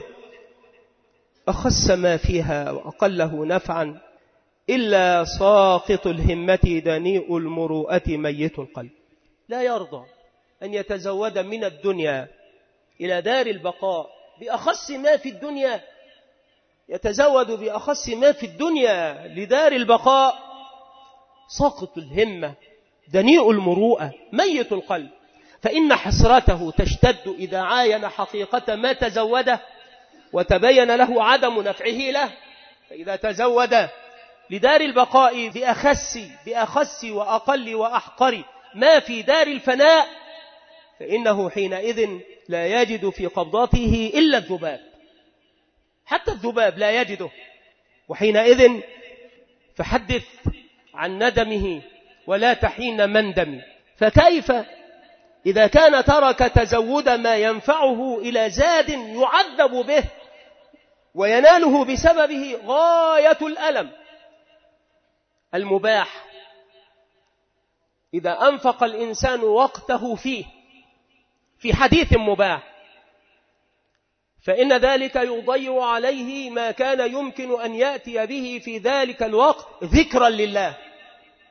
أخس ما فيها وأقله نفعا إلا ساقط الهمة دنيء المروءة ميت القلب. لا يرضى أن يتزود من الدنيا إلى دار البقاء بأخس ما في الدنيا، يتزود بأخس ما في الدنيا لدار البقاء، ساقط الهمة دنيء المروءة ميت القلب. فإن حسرته تشتد إذا عاين حقيقة ما تزوده وتبين له عدم نفعه له. فإذا تزود لدار البقاء بأخس وأقل وأحقر ما في دار الفناء، فإنه حينئذ لا يجد في قبضته إلا الذباب، حتى الذباب لا يجده. وحينئذ فحدث عن ندمه ولا تحين مندم. فكيف إذا كان ترك تزود ما ينفعه إلى زاد يعذب به ويناله بسببه غاية الألم المباح؟ إذا أنفق الإنسان وقته فيه في حديث مباح فإن ذلك يضيع عليه ما كان يمكن أن يأتي به في ذلك الوقت ذكرا لله.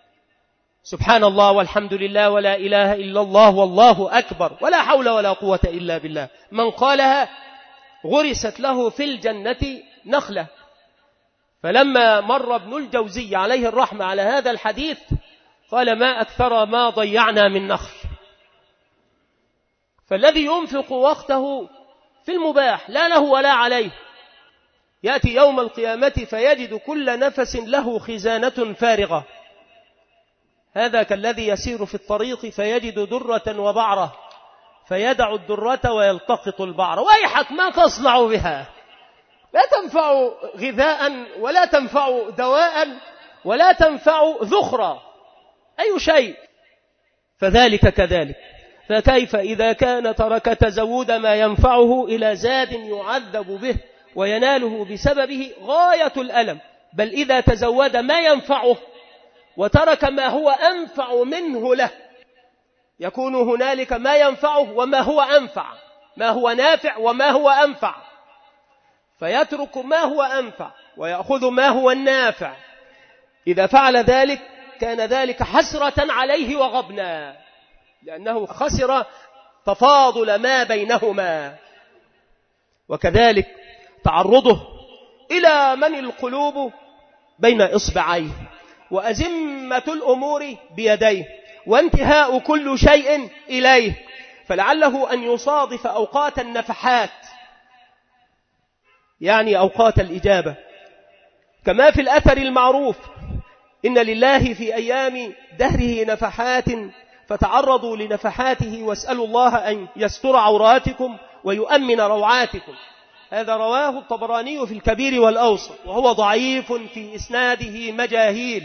سبحان الله والحمد لله ولا إله إلا الله والله أكبر ولا حول ولا قوة إلا بالله، من قالها غرست له في الجنة نخلة. فلما مر ابن الجوزي عليه الرحمة على هذا الحديث قال ما أكثر ما ضيعنا من نخل. فالذي ينفق وقته في المباح لا له ولا عليه يأتي يوم القيامة فيجد كل نفس له خزانة فارغة. هذا كالذي يسير في الطريق فيجد درة وبعرة فيدع الدرة ويلتقط البعرة. ويحك ما تصنع بها، لا تنفع غذاء ولا تنفع دواء ولا تنفع ذخرا أي شيء. فذلك كذلك، فكيف إذا كان ترك تزود ما ينفعه إلى زاد يعذب به ويناله بسببه غاية الألم، بل إذا تزود ما ينفعه وترك ما هو أنفع منه له يكون هنالك ما ينفعه وما هو أنفع، ما هو نافع وما هو أنفع، فيترك ما هو أنفع ويأخذ ما هو النافع. إذا فعل ذلك كان ذلك حسرة عليه وغبنا، لأنه خسر تفاضل ما بينهما. وكذلك تعرضه إلى من القلوب بين إصبعيه وأزمة الأمور بيديه وانتهاء كل شيء إليه، فلعله أن يصادف أوقات النفحات يعني أوقات الإجابة، كما في الأثر المعروف إن لله في أيام دهره نفحات فتعرضوا لنفحاته واسألوا الله أن يستر عوراتكم ويؤمن روعاتكم. هذا رواه الطبراني في الكبير والأوسط وهو ضعيف في إسناده مجاهيل،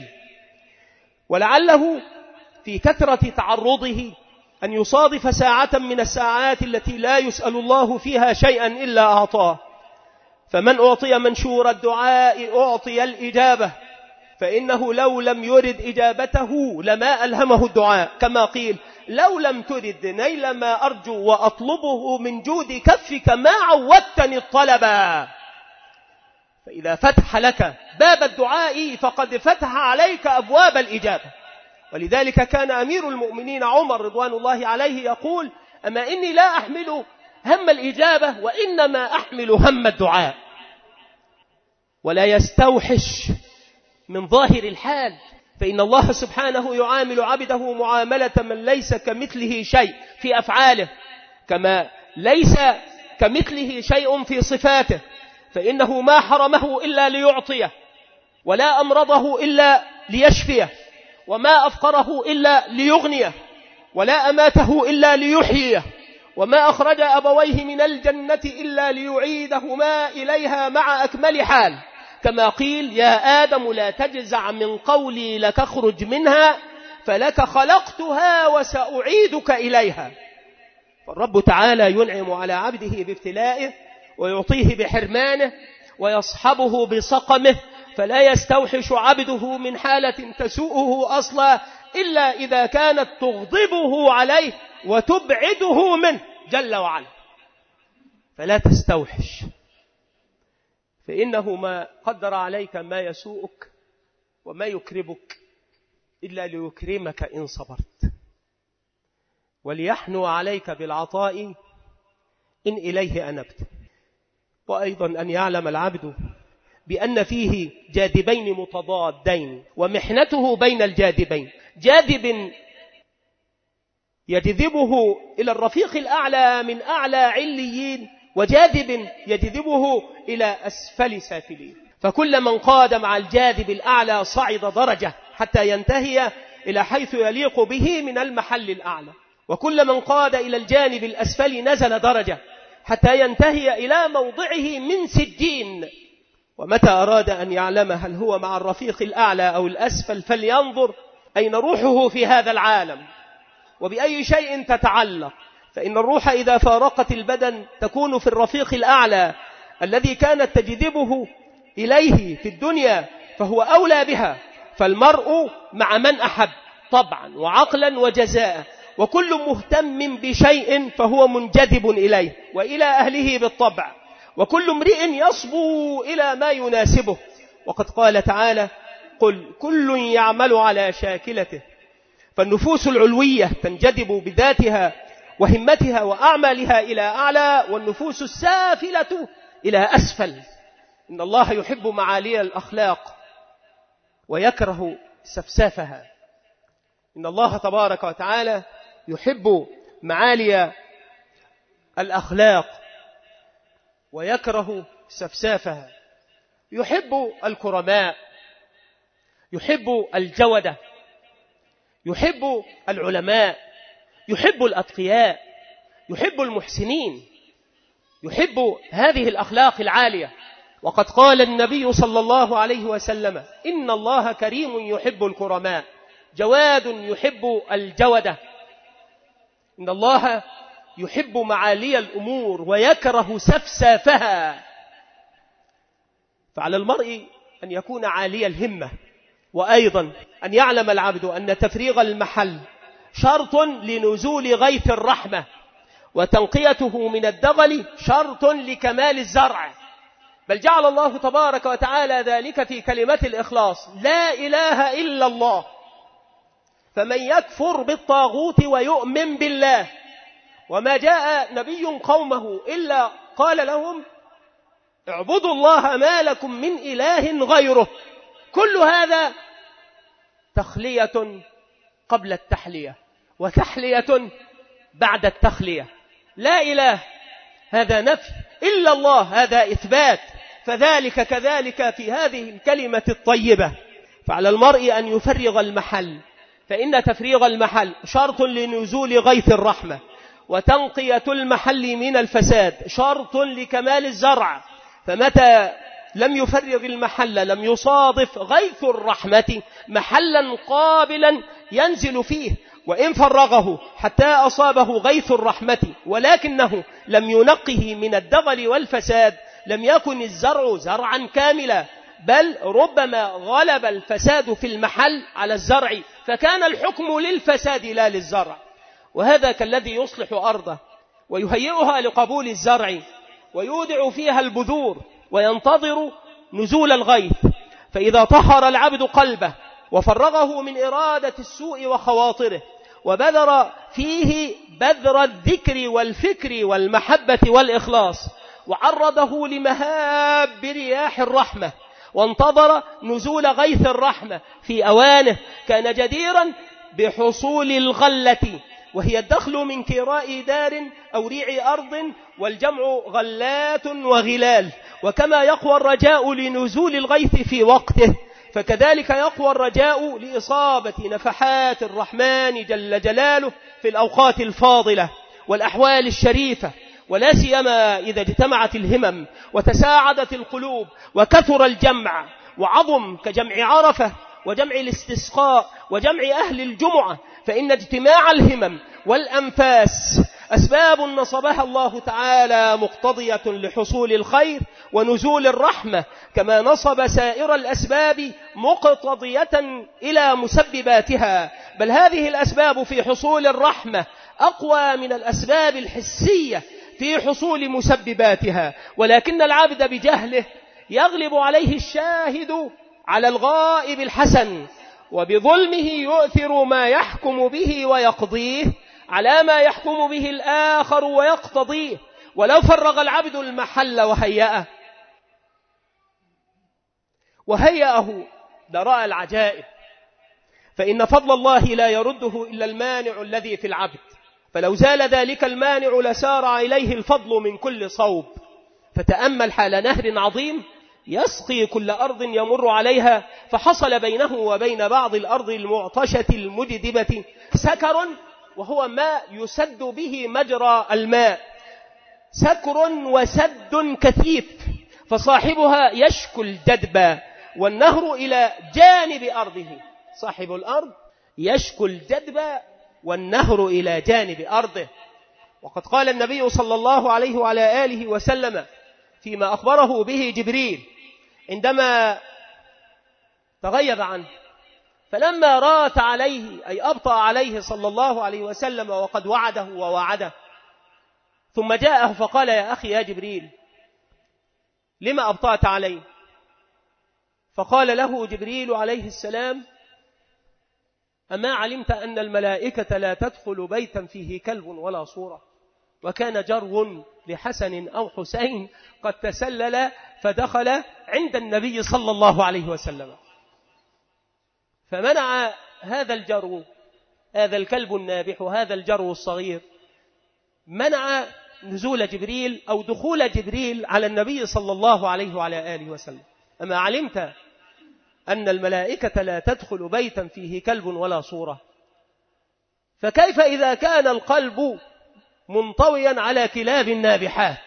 ولعله في كثرة تعرضه أن يصادف ساعة من الساعات التي لا يسأل الله فيها شيئا إلا أعطاه. فمن أعطي منشور الدعاء أعطي الإجابة، فإنه لو لم يرد إجابته لما ألهمه الدعاء، كما قيل لو لم ترد نيل ما أرجو وأطلبه من جود كفك ما عودتني الطلبا. فإذا فتح لك باب الدعاء فقد فتح عليك أبواب الإجابة. ولذلك كان أمير المؤمنين عمر رضوان الله عليه يقول أما إني لا أحمل هم الإجابة وإنما أحمل هم الدعاء. ولا يستوحش من ظاهر الحال، فإن الله سبحانه يعامل عبده معاملة من ليس كمثله شيء في أفعاله، كما ليس كمثله شيء في صفاته، فإنه ما حرمه إلا ليعطيه، ولا أمرضه إلا ليشفيه، وما أفقره إلا ليغنيه، ولا أماته إلا ليحييه، وما أخرج أبويه من الجنة إلا ليعيدهما إليها مع أكمل حال، كما قيل يا آدم لا تجزع من قولي لك اخرج منها فلك خلقتها وسأعيدك إليها. فالرب تعالى ينعم على عبده بابتلائه ويعطيه بحرمانه ويصحبه بسقمه، فلا يستوحش عبده من حالة تسوءه أصلا إلا إذا كانت تغضبه عليه وتبعده منه جل وعلا. فلا تستوحش، فإنه ما قدر عليك ما يسوءك وما يكربك إلا ليكرمك إن صبرت، وليحنو عليك بالعطاء إن إليه أنبت. وأيضا أن يعلم العبد بأن فيه جاذبين متضادين، ومحنته بين الجاذبين، جاذب يجذبه إلى الرفيق الأعلى من أعلى عليين، وجاذب يجذبه إلى أسفل سافلين. فكل من قاد مع الجاذب الأعلى صعد درجة حتى ينتهي إلى حيث يليق به من المحل الأعلى، وكل من قاد إلى الجانب الأسفل نزل درجة حتى ينتهي إلى موضعه من سجين. ومتى أراد أن يعلم هل هو مع الرفيق الأعلى أو الأسفل فلينظر أين روحه في هذا العالم وبأي شيء تتعلق، فإن الروح إذا فارقت البدن تكون في الرفيق الأعلى الذي كانت تجذبه إليه في الدنيا، فهو أولى بها. فالمرء مع من أحب طبعا وعقلا وجزاء، وكل مهتم بشيء فهو منجذب إليه وإلى أهله بالطبع، وكل امرئ يصبو إلى ما يناسبه. وقد قال تعالى قل كل يعمل على شاكلته فالنفوس العلوية تنجذب بذاتها وهمتها وأعمالها إلى أعلى، والنفوس السافلة إلى أسفل. إن الله يحب معالي الأخلاق ويكره سفسافها. إن الله تبارك وتعالى يحب معالي الأخلاق ويكره سفسافها، يحب الكرماء، يحب الجودة، يحب العلماء، يحب الأتقياء، يحب المحسنين، يحب هذه الأخلاق العالية. وقد قال النبي صلى الله عليه وسلم: إن الله كريم يحب الكرماء، جواد يحب الجودة. إن الله يحب معالي الأمور ويكره سفسافها. فعلى المرء أن يكون عالي الهمة، وأيضا أن يعلم العبد أن تفريغ المحل شرط لنزول غيث الرحمة، وتنقيته من الدغل شرط لكمال الزرع. بل جعل الله تبارك وتعالى ذلك في كلمة الإخلاص: لا إله إلا الله. فمن يكفر بالطاغوت ويؤمن بالله، وما جاء نبي قومه إلا قال لهم: اعبدوا الله ما لكم من إله غيره. كل هذا تخلية قبل التحلية، وتحلية بعد التخلية. لا إله هذا نفي، إلا الله هذا إثبات، فذلك كذلك في هذه الكلمة الطيبة. فعلى المرء أن يفرغ المحل، فإن تفريغ المحل شرط لنزول غيث الرحمة، وتنقية المحل من الفساد شرط لكمال الزرع. فمتى لم يفرغ المحل لم يصادف غيث الرحمة محلا قابلا ينزل فيه، وإن فرغه حتى أصابه غيث الرحمة ولكنه لم ينقه من الدغل والفساد لم يكن الزرع زرعا كاملا، بل ربما غلب الفساد في المحل على الزرع، فكان الحكم للفساد لا للزرع. وهذا كالذي يصلح أرضه ويهيئها لقبول الزرع ويودع فيها البذور وينتظر نزول الغيث. فإذا طهر العبد قلبه وفرغه من إرادة السوء وخواطره، وبذر فيه بذر الذكر والفكر والمحبة والإخلاص، وعرضه لمهاب رياح الرحمة، وانتظر نزول غيث الرحمة في أوانه، كان جديرا بحصول الغلة، وهي الدخل من كراء دار أو ريع أرض، والجمع غلات وغلال. وكما يقوى الرجاء لنزول الغيث في وقته، فكذلك يقوى الرجاء لإصابة نفحات الرحمن جل جلاله في الأوقات الفاضلة والأحوال الشريفة، ولا سيما إذا اجتمعت الهمم وتساعدت القلوب وكثر الجمع وعظم كجمع عرفة وجمع الاستسقاء وجمع أهل الجمعة. فإن اجتماع الهمم والأنفاس أسباب نصبها الله تعالى مقتضية لحصول الخير ونزول الرحمة، كما نصب سائر الأسباب مقتضية إلى مسبباتها. بل هذه الأسباب في حصول الرحمة أقوى من الأسباب الحسية في حصول مسبباتها، ولكن العبد بجهله يغلب عليه الشاهد على الغائب الحسن، وبظلمه يؤثر ما يحكم به ويقضيه على ما يحكم به الآخر ويقتضيه. ولو فرغ العبد المحل وهيأه لرأى العجائب. فإن فضل الله لا يرده إلا المانع الذي في العبد، فلو زال ذلك المانع لسار إليه الفضل من كل صوب. فتأمل حال نهر عظيم يسقي كل أرض يمر عليها، فحصل بينه وبين بعض الأرض المعطشة المجدبة سكر، وهو ماء يسد به مجرى الماء، سكر وسد كثيف، فصاحبها يشكو الجدب والنهر إلى جانب أرضه. صاحب الأرض يشكو الجدب والنهر إلى جانب أرضه. وقد قال النبي صلى الله عليه وعلى آله وسلم فيما أخبره به جبريل عندما تغيب عنه، فلما رات عليه أي أبطأ عليه صلى الله عليه وسلم وقد وعده ووعده، ثم جاءه فقال: يا أخي يا جبريل لما أبطأت عليه؟ فقال له جبريل عليه السلام: أما علمت أن الملائكة لا تدخل بيتا فيه كلب ولا صورة؟ وكان جرو لحسن أو حسين قد تسلل فدخل عند النبي صلى الله عليه وسلم، فمنع هذا الجرو، هذا الكلب النابح، هذا الجرو الصغير، منع نزول جبريل أو دخول جبريل على النبي صلى الله عليه وعلى آله وسلم. أما علمت أن الملائكة لا تدخل بيتا فيه كلب ولا صورة؟ فكيف إذا كان القلب منطويا على كلاب النابحات،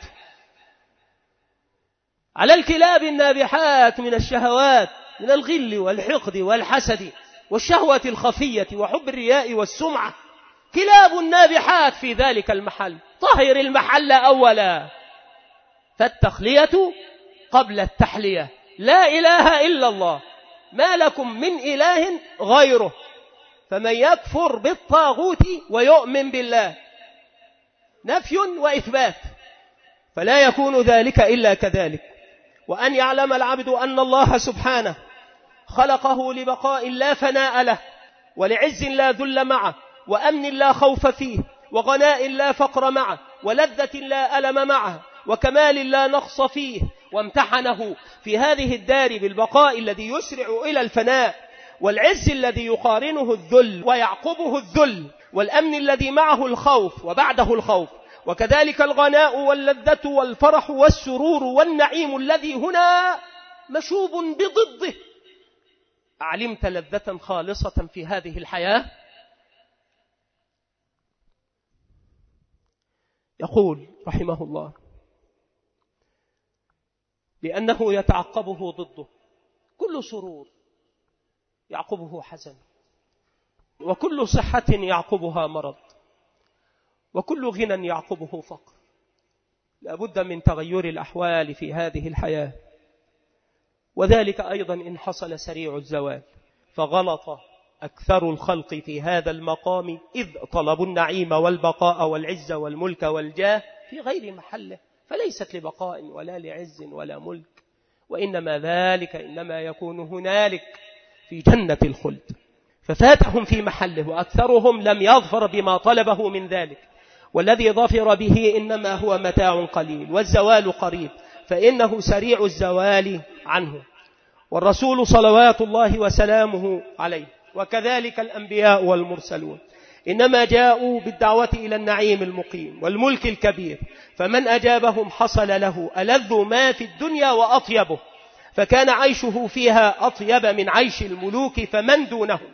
على الكلاب النابحات من الشهوات، من الغل والحقد والحسد والشهوة الخفية وحب الرياء والسمعة، كلاب نابحات في ذلك المحل. طهر المحل أولا، فالتخلية قبل التحلية. لا إله إلا الله، ما لكم من إله غيره. فمن يكفر بالطاغوت ويؤمن بالله، نفي وإثبات، فلا يكون ذلك إلا كذلك. وأن يعلم العبد أن الله سبحانه خلقه لبقاء لا فناء له، ولعز لا ذل معه، وأمن لا خوف فيه، وغناء لا فقر معه، ولذة لا ألم معه، وكمال لا نقص فيه. وامتحنه في هذه الدار بالبقاء الذي يسرع إلى الفناء، والعز الذي يقارنه الذل ويعقبه الذل، والأمن الذي معه الخوف وبعده الخوف، وكذلك الغناء واللذة والفرح والسرور والنعيم الذي هنا مشوب بضده. علمت لذة خالصة في هذه الحياة؟ يقول رحمه الله: لأنه يتعقبه ضده. كل سرور يعقبه حزن، وكل صحة يعقبها مرض، وكل غنى يعقبه فقر. لا بد من تغير الأحوال في هذه الحياة، وذلك أيضا إن حصل سريع الزوال. فغلط أكثر الخلق في هذا المقام إذ طلبوا النعيم والبقاء والعز والملك والجاه في غير محله، فليست لبقاء ولا لعز ولا ملك، وإنما ذلك إنما يكون هنالك في جنة الخلد. ففاتهم في محله، وأكثرهم لم يظفر بما طلبه من ذلك، والذي ظفر به إنما هو متاع قليل، والزوال قريب، فإنه سريع الزوال عنه. والرسول صلوات الله وسلامه عليه، وكذلك الأنبياء والمرسلون، إنما جاءوا بالدعوة إلى النعيم المقيم والملك الكبير، فمن أجابهم حصل له ألذ ما في الدنيا وأطيبه، فكان عيشه فيها أطيب من عيش الملوك فمن دونهم.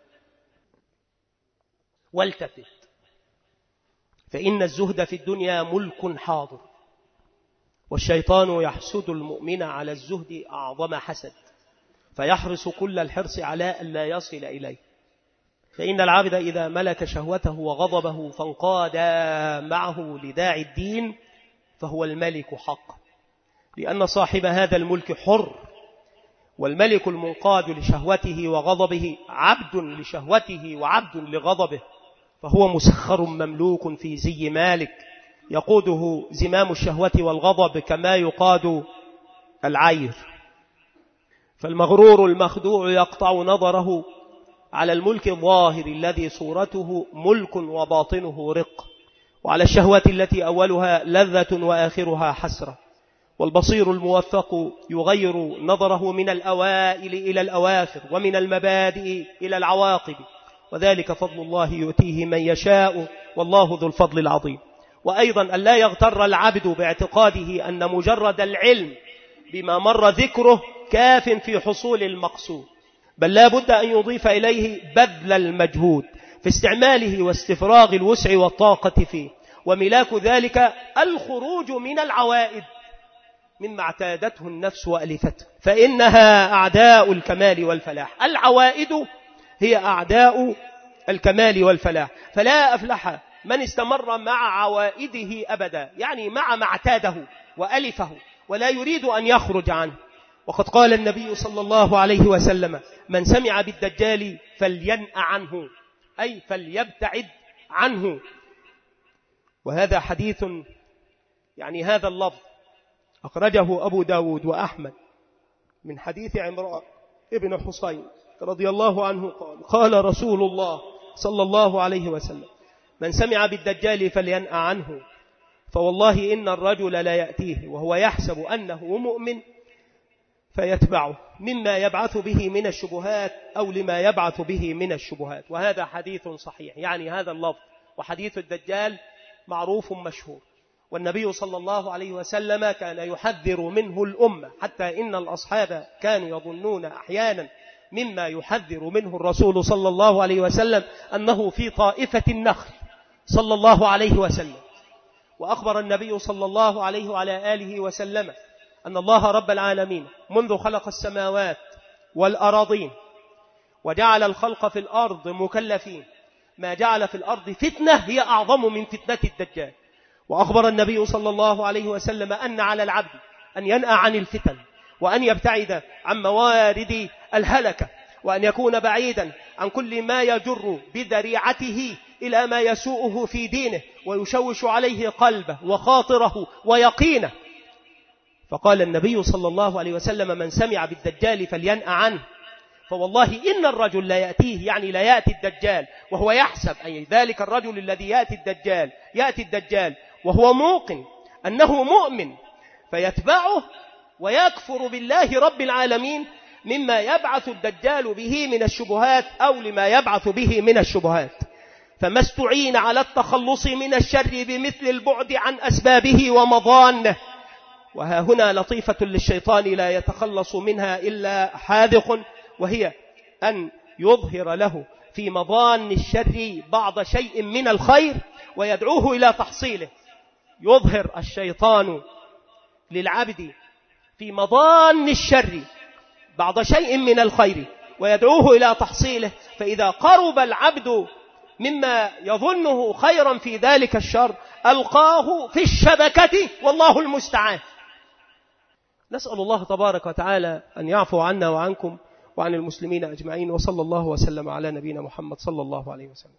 والتفت، فإن الزهد في الدنيا ملك حاضر، والشيطان يحسد المؤمن على الزهد أعظم حسد، فيحرص كل الحرص على أن لا يصل إليه. فإن العبد إذا ملك شهوته وغضبه فانقاد معه لداعي الدين فهو الملك حق، لأن صاحب هذا الملك حر، والملك المنقاد لشهوته وغضبه عبد لشهوته وعبد لغضبه، فهو مسخر مملوك في زي مالك، يقوده زمام الشهوة والغضب كما يقاد العير. فالمغرور المخدوع يقطع نظره على الملك الظاهر الذي صورته ملك وباطنه رق، وعلى الشهوة التي أولها لذة وآخرها حسرة. والبصير الموفق يغير نظره من الأوائل إلى الأواخر، ومن المبادئ إلى العواقب، وذلك فضل الله يؤتيه من يشاء، والله ذو الفضل العظيم. وأيضا أن لا يغتر العبد باعتقاده أن مجرد العلم بما مر ذكره كاف في حصول المقصود، بل لا بد أن يضيف إليه بذل المجهود في استعماله واستفراغ الوسع والطاقة فيه، وملاك ذلك الخروج من العوائد مما اعتادته النفس وألفته، فإنها أعداء الكمال والفلاح. العوائد هي أعداء الكمال والفلاح، فلا أفلح من استمر مع عوائده أبدا، يعني مع ما اعتاده وألفه ولا يريد أن يخرج عنه. وقد قال النبي صلى الله عليه وسلم: من سمع بالدجال فلينأ عنه، أي فليبتعد عنه. وهذا حديث، يعني هذا اللفظ أخرجه أبو داود وأحمد من حديث عمران ابن حسين رضي الله عنه قال رسول الله صلى الله عليه وسلم: من سمع بالدجال فلينأ عنه، فوالله إن الرجل لا يأتيه وهو يحسب أنه مؤمن فيتبعه مما يبعث به من الشبهات أو لما يبعث به من الشبهات. وهذا حديث صحيح، يعني هذا اللفظ وحديث الدجال معروف مشهور، والنبي صلى الله عليه وسلم كان يحذر منه الأمة، حتى إن الأصحاب كانوا يظنون أحيانا مما يحذر منه الرسول صلى الله عليه وسلم أنه في طائفة النخل صلى الله عليه وسلم. وأخبر النبي صلى الله عليه وعلى آله وسلم أن الله رب العالمين منذ خلق السماوات والأراضين وجعل الخلق في الأرض مكلفين ما جعل في الأرض فتنة هي أعظم من فتنة الدجال. وأخبر النبي صلى الله عليه وسلم أن على العبد أن ينأى عن الفتن، وأن يبتعد عن موارد الهلكة، وأن يكون بعيدا عن كل ما يجر بذريعته إلى ما يسوءه في دينه ويشوش عليه قلبه وخاطره ويقينه. فقال النبي صلى الله عليه وسلم: من سمع بالدجال فلينأ عنه، فوالله إن الرجل لا يأتيه، يعني لا يأتي الدجال وهو يحسب، أي ذلك الرجل الذي يأتي الدجال وهو موقن أنه مؤمن فيتبعه ويكفر بالله رب العالمين مما يبعث الدجال به من الشبهات أو لما يبعث به من الشبهات. فما استعين على التخلص من الشر بمثل البعد عن أسبابه ومضانه. وها هنا لطيفة للشيطان لا يتخلص منها إلا حاذق، وهي أن يظهر له في مضان الشر بعض شيء من الخير ويدعوه إلى تحصيله. يظهر الشيطان للعبد في مضان الشر بعض شيء من الخير ويدعوه إلى تحصيله، فإذا قرب العبد مما يظنه خيرا في ذلك الشر ألقاه في الشبكة، والله المستعان. نسأل الله تبارك وتعالى أن يعفو عنا وعنكم وعن المسلمين أجمعين، وصلى الله وسلم على نبينا محمد صلى الله عليه وسلم.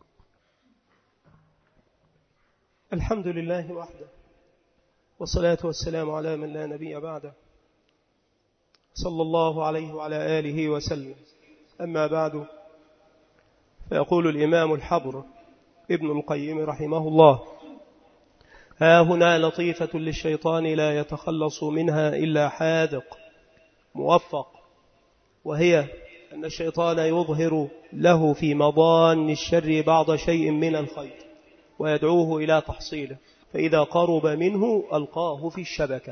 الحمد لله وحده، والصلاة والسلام على من لا نبي بعده، صلى الله عليه وعلى آله وسلم. أما بعد، فيقول الإمام الحبر ابن القيم رحمه الله: ها هنا لطيفة للشيطان لا يتخلص منها إلا حاذق موفق، وهي أن الشيطان يظهر له في مضان الشر بعض شيء من الخير ويدعوه إلى تحصيله، فإذا قرب منه ألقاه في الشبكة.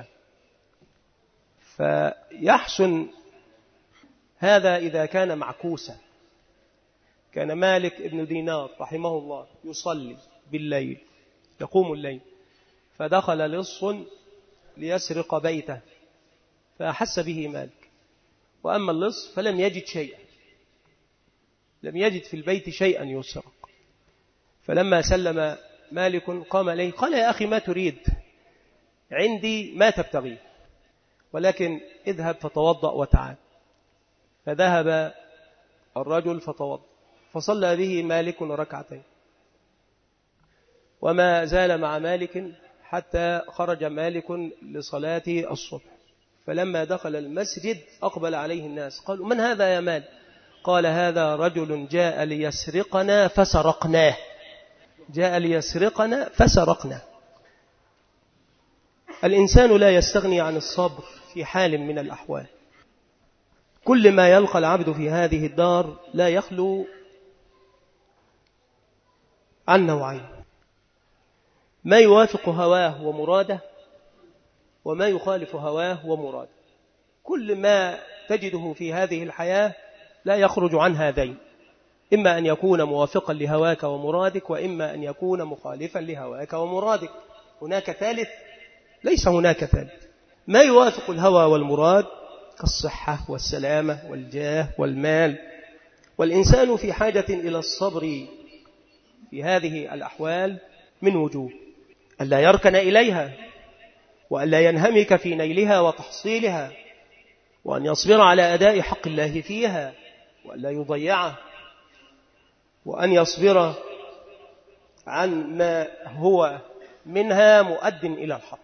فيحسن هذا إذا كان معكوسا. كان مالك ابن دينار رحمه الله يصلي بالليل، يقوم الليل، فدخل لص ليسرق بيته، فأحس به مالك، وأما اللص فلم يجد شيئا، لم يجد في البيت شيئا يسرق. فلما سلم مالك قام إليه قال: يا أخي ما تريد؟ عندي ما تبتغي، ولكن اذهب فتوضأ وتعال. فذهب الرجل فتوضأ، فصلى به مالك ركعتين، وما زال مع مالك حتى خرج مالك لصلاة الصبح. فلما دخل المسجد أقبل عليه الناس، قالوا: من هذا يا مال؟ قال: هذا رجل جاء ليسرقنا فسرقناه، جاء ليسرقنا فسرقنا. الإنسان لا يستغني عن الصبر في حال من الأحوال. كل ما يلقى العبد في هذه الدار لا يخلو عن نوعين: ما يوافق هواه ومراده، وما يخالف هواه ومراده. كل ما تجده في هذه الحياة لا يخرج عن هذين: إما أن يكون موافقا لهواك ومرادك، وإما أن يكون مخالفا لهواك ومرادك. هناك ثالث؟ ليس هناك ثالث. ما يوافق الهوى والمراد كالصحة والسلامة والجاه والمال. والإنسان في حاجة إلى الصبر في هذه الأحوال من وجوه: ألا يركن إليها، وألا ينهمك في نيلها وتحصيلها، وأن يصبر على أداء حق الله فيها وألا يضيعه، وأن يصبر عن ما هو منها مؤد إلى الحق.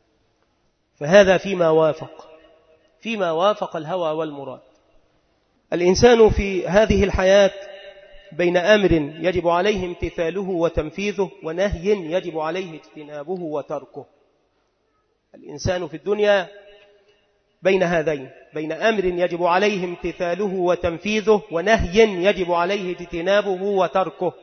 فهذا فيما وافق الهوى والمراد. الإنسان في هذه الحياة بين أمر يجب عليه امتثاله وتنفيذه ونهي يجب عليه اجتنابه وتركه. الإنسان في الدنيا بين هذين، بين أمر يجب عليه امتثاله وتنفيذه ونهي يجب عليه اجتنابه وتركه،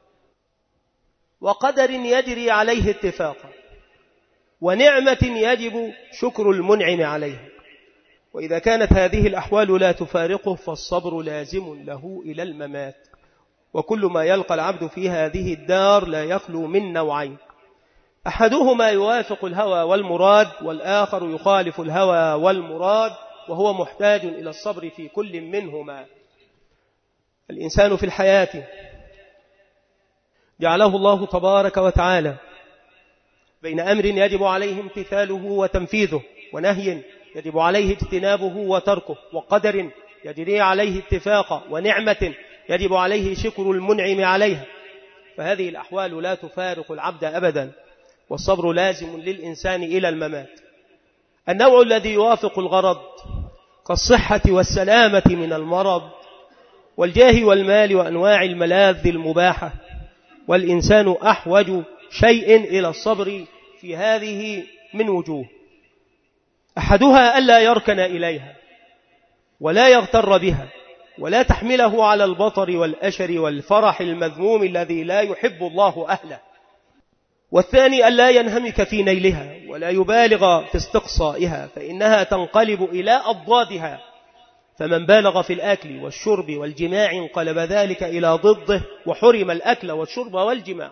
وقدر يجري عليه اتفاقا، ونعمة يجب شكر المنعم عليها. وإذا كانت هذه الأحوال لا تفارقه فالصبر لازم له إلى الممات. وكل ما يلقى العبد في هذه الدار لا يخلو من نوعين: أحدهما يوافق الهوى والمراد، والآخر يخالف الهوى والمراد، وهو محتاج إلى الصبر في كل منهما. الإنسان في الحياة جعله الله تبارك وتعالى بين أمر يجب عليه امتثاله وتنفيذه، ونهي يجب عليه اجتنابه وتركه، وقدر يجري عليه اتفاقا، ونعمة يجب عليه شكر المنعم عليها. فهذه الأحوال لا تفارق العبد أبدا، والصبر لازم للإنسان إلى الممات. النوع الذي يوافق الغرض كالصحة والسلامة من المرض والجاه والمال وأنواع الملاذ المباحة، والإنسان أحوج شيء إلى الصبر في هذه من وجوه: أحدها ألا يركن إليها ولا يغتر بها ولا تحمله على البطر والأشر والفرح المذموم الذي لا يحب الله أهله. والثاني ألا ينهمك في نيلها ولا يبالغ في استقصائها، فإنها تنقلب إلى أضدادها. فمن بالغ في الأكل والشرب والجماع انقلب ذلك إلى ضده، وحرم الأكل والشرب والجماع.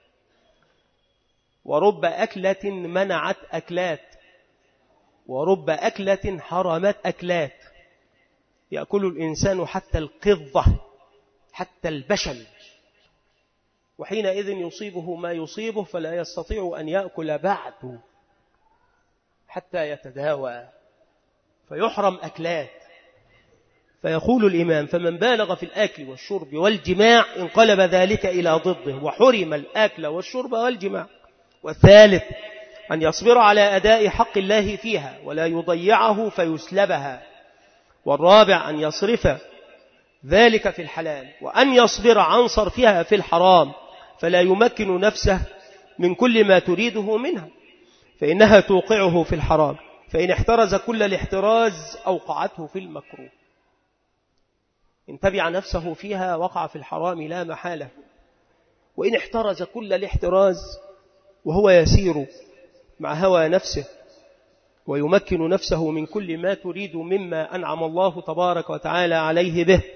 ورب أكلة منعت أكلات، ورب أكلة حرمت أكلات. يأكل الإنسان حتى القضة، حتى البشل، وحينئذ يصيبه ما يصيبه فلا يستطيع أن يأكل بعد حتى يتداوى، فيحرم أكلات. فيقول الإمام: فمن بالغ في الأكل والشرب والجماع انقلب ذلك إلى ضده، وحرم الأكل والشرب والجماع. والثالث أن يصبر على أداء حق الله فيها ولا يضيعه فيسلبها. والرابع أن يصرف ذلك في الحلال، وأن يصبر عن صرفها في الحرام، فلا يمكن نفسه من كل ما تريده منها، فإنها توقعه في الحرام، فإن احترز كل الاحتراز أوقعته في المكروه. إن تبع نفسه فيها وقع في الحرام لا محالة، وإن احترز كل الاحتراز وهو يسير مع هوى نفسه ويمكن نفسه من كل ما تريد مما أنعم الله تبارك وتعالى عليه به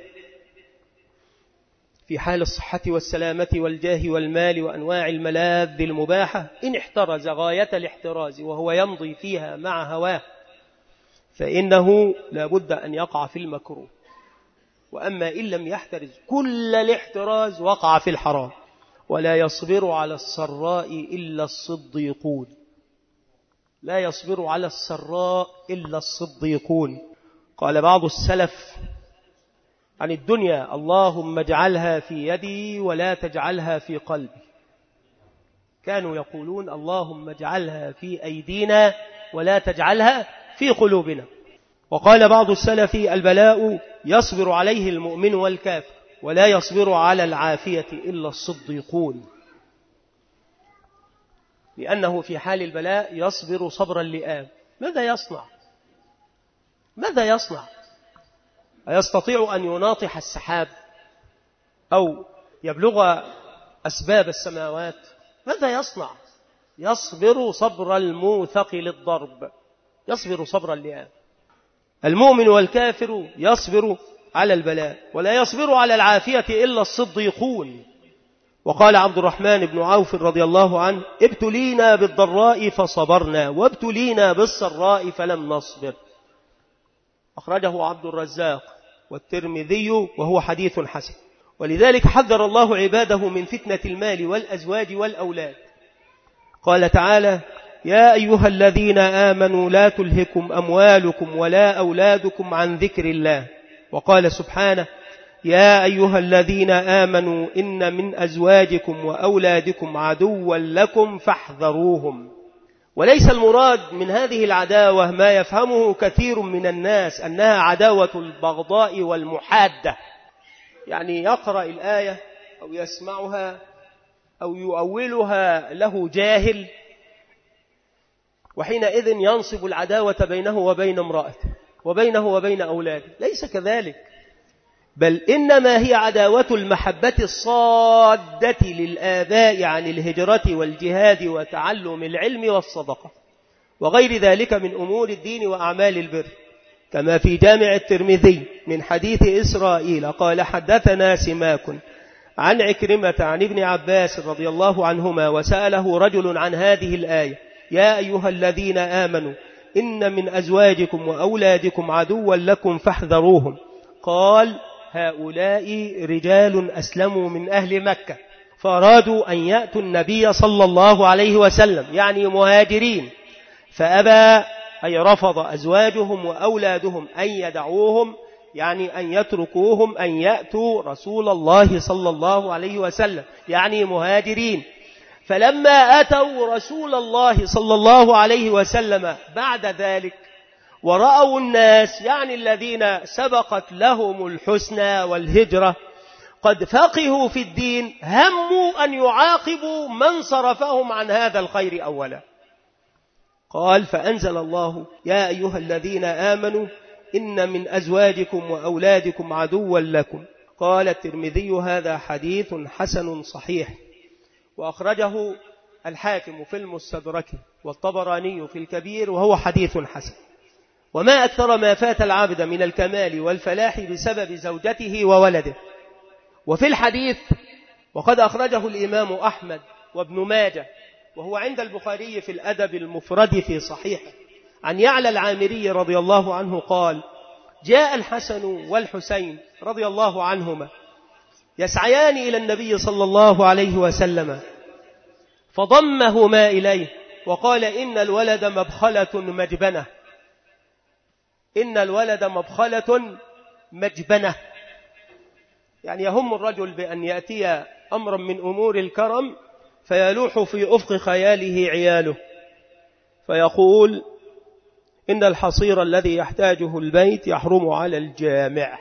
في حال الصحة والسلامة والجاه والمال وأنواع الملاذ المباحة، إن احترز غاية الاحتراز وهو يمضي فيها مع هواه فإنه لا بد أن يقع في المكروه. وأما إن لم يحترز كل الاحتراز وقع في الحرام. ولا يصبر على السراء إلا الصديقون، لا يصبر على السراء إلا الصديقون. قال بعض السلف عن الدنيا: اللهم اجعلها في يدي ولا تجعلها في قلبي. كانوا يقولون: اللهم اجعلها في أيدينا ولا تجعلها في قلوبنا. وقال بعض السلف: البلاء يصبر عليه المؤمن والكافر، ولا يصبر على العافية إلا الصديقون، لأنه في حال البلاء يصبر صبر اللئام. ماذا يصنع؟ ماذا يصنع؟ أيستطيع أن يناطح السحاب أو يبلغ أسباب السماوات؟ ماذا يصنع؟ يصبر صبر الموثق للضرب، يصبر صبر اللئام. المؤمن والكافر يصبر على البلاء، ولا يصبر على العافية إلا الصديقون. وقال عبد الرحمن بن عوف رضي الله عنه: ابتلينا بالضراء فصبرنا، وابتلينا بالسراء فلم نصبر. أخرجه عبد الرزاق والترمذي وهو حديث حسن. ولذلك حذر الله عباده من فتنة المال والأزواج والأولاد. قال تعالى: يا أيها الذين آمنوا لا تلهكم أموالكم ولا أولادكم عن ذكر الله. وقال سبحانه: يا أيها الذين آمنوا إن من أزواجكم وأولادكم عدوا لكم فاحذروهم. وليس المراد من هذه العداوة ما يفهمه كثير من الناس أنها عداوة البغضاء والمحادة، يعني يقرأ الآية أو يسمعها أو يؤولها له جاهل، وحينئذ ينصب العداوة بينه وبين امرأته وبينه وبين أولاده. ليس كذلك، بل إنما هي عداوة المحبة الصادة للآباء عن الهجرة والجهاد وتعلم العلم والصدقة وغير ذلك من أمور الدين وأعمال البر، كما في جامع الترمذي من حديث إسرائيل قال حدثنا سماك عن عكرمة عن ابن عباس رضي الله عنهما وسأله رجل عن هذه الآية: يا أيها الذين آمنوا إن من أزواجكم وأولادكم عدوا لكم فاحذروهم. قال: هؤلاء رجال أسلموا من أهل مكة فأرادوا أن يأتوا النبي صلى الله عليه وسلم، يعني مهاجرين، فأبى، أي رفض أزواجهم وأولادهم أن يدعوهم، يعني أن يتركوهم، أن يأتوا رسول الله صلى الله عليه وسلم، يعني مهاجرين. فلما أتوا رسول الله صلى الله عليه وسلم بعد ذلك ورأوا الناس، يعني الذين سبقت لهم الحسنى والهجرة، قد فقهوا في الدين، هموا أن يعاقبوا من صرفهم عن هذا الخير أولا. قال: فأنزل الله: يا أيها الذين آمنوا إن من أزواجكم وأولادكم عدوا لكم. قال الترمذي: هذا حديث حسن صحيح، وأخرجه الحاكم في المستدرك والطبراني في الكبير، وهو حديث حسن. وما أكثر ما فات العبد من الكمال والفلاح بسبب زوجته وولده. وفي الحديث، وقد أخرجه الإمام أحمد وابن ماجه، وهو عند البخاري في الأدب المفرد في صحيحه، عن يعلى العامري رضي الله عنه قال: جاء الحسن والحسين رضي الله عنهما يسعيان إلى النبي صلى الله عليه وسلم، فضمهما إليه وقال: إن الولد مبخلة مجبنة، إن الولد مبخلة مجبنة، يعني يهم الرجل بأن يأتي أمرا من أمور الكرم فيلوح في أفق خياله عياله، فيقول: إن الحصير الذي يحتاجه البيت يحرم على الجامع.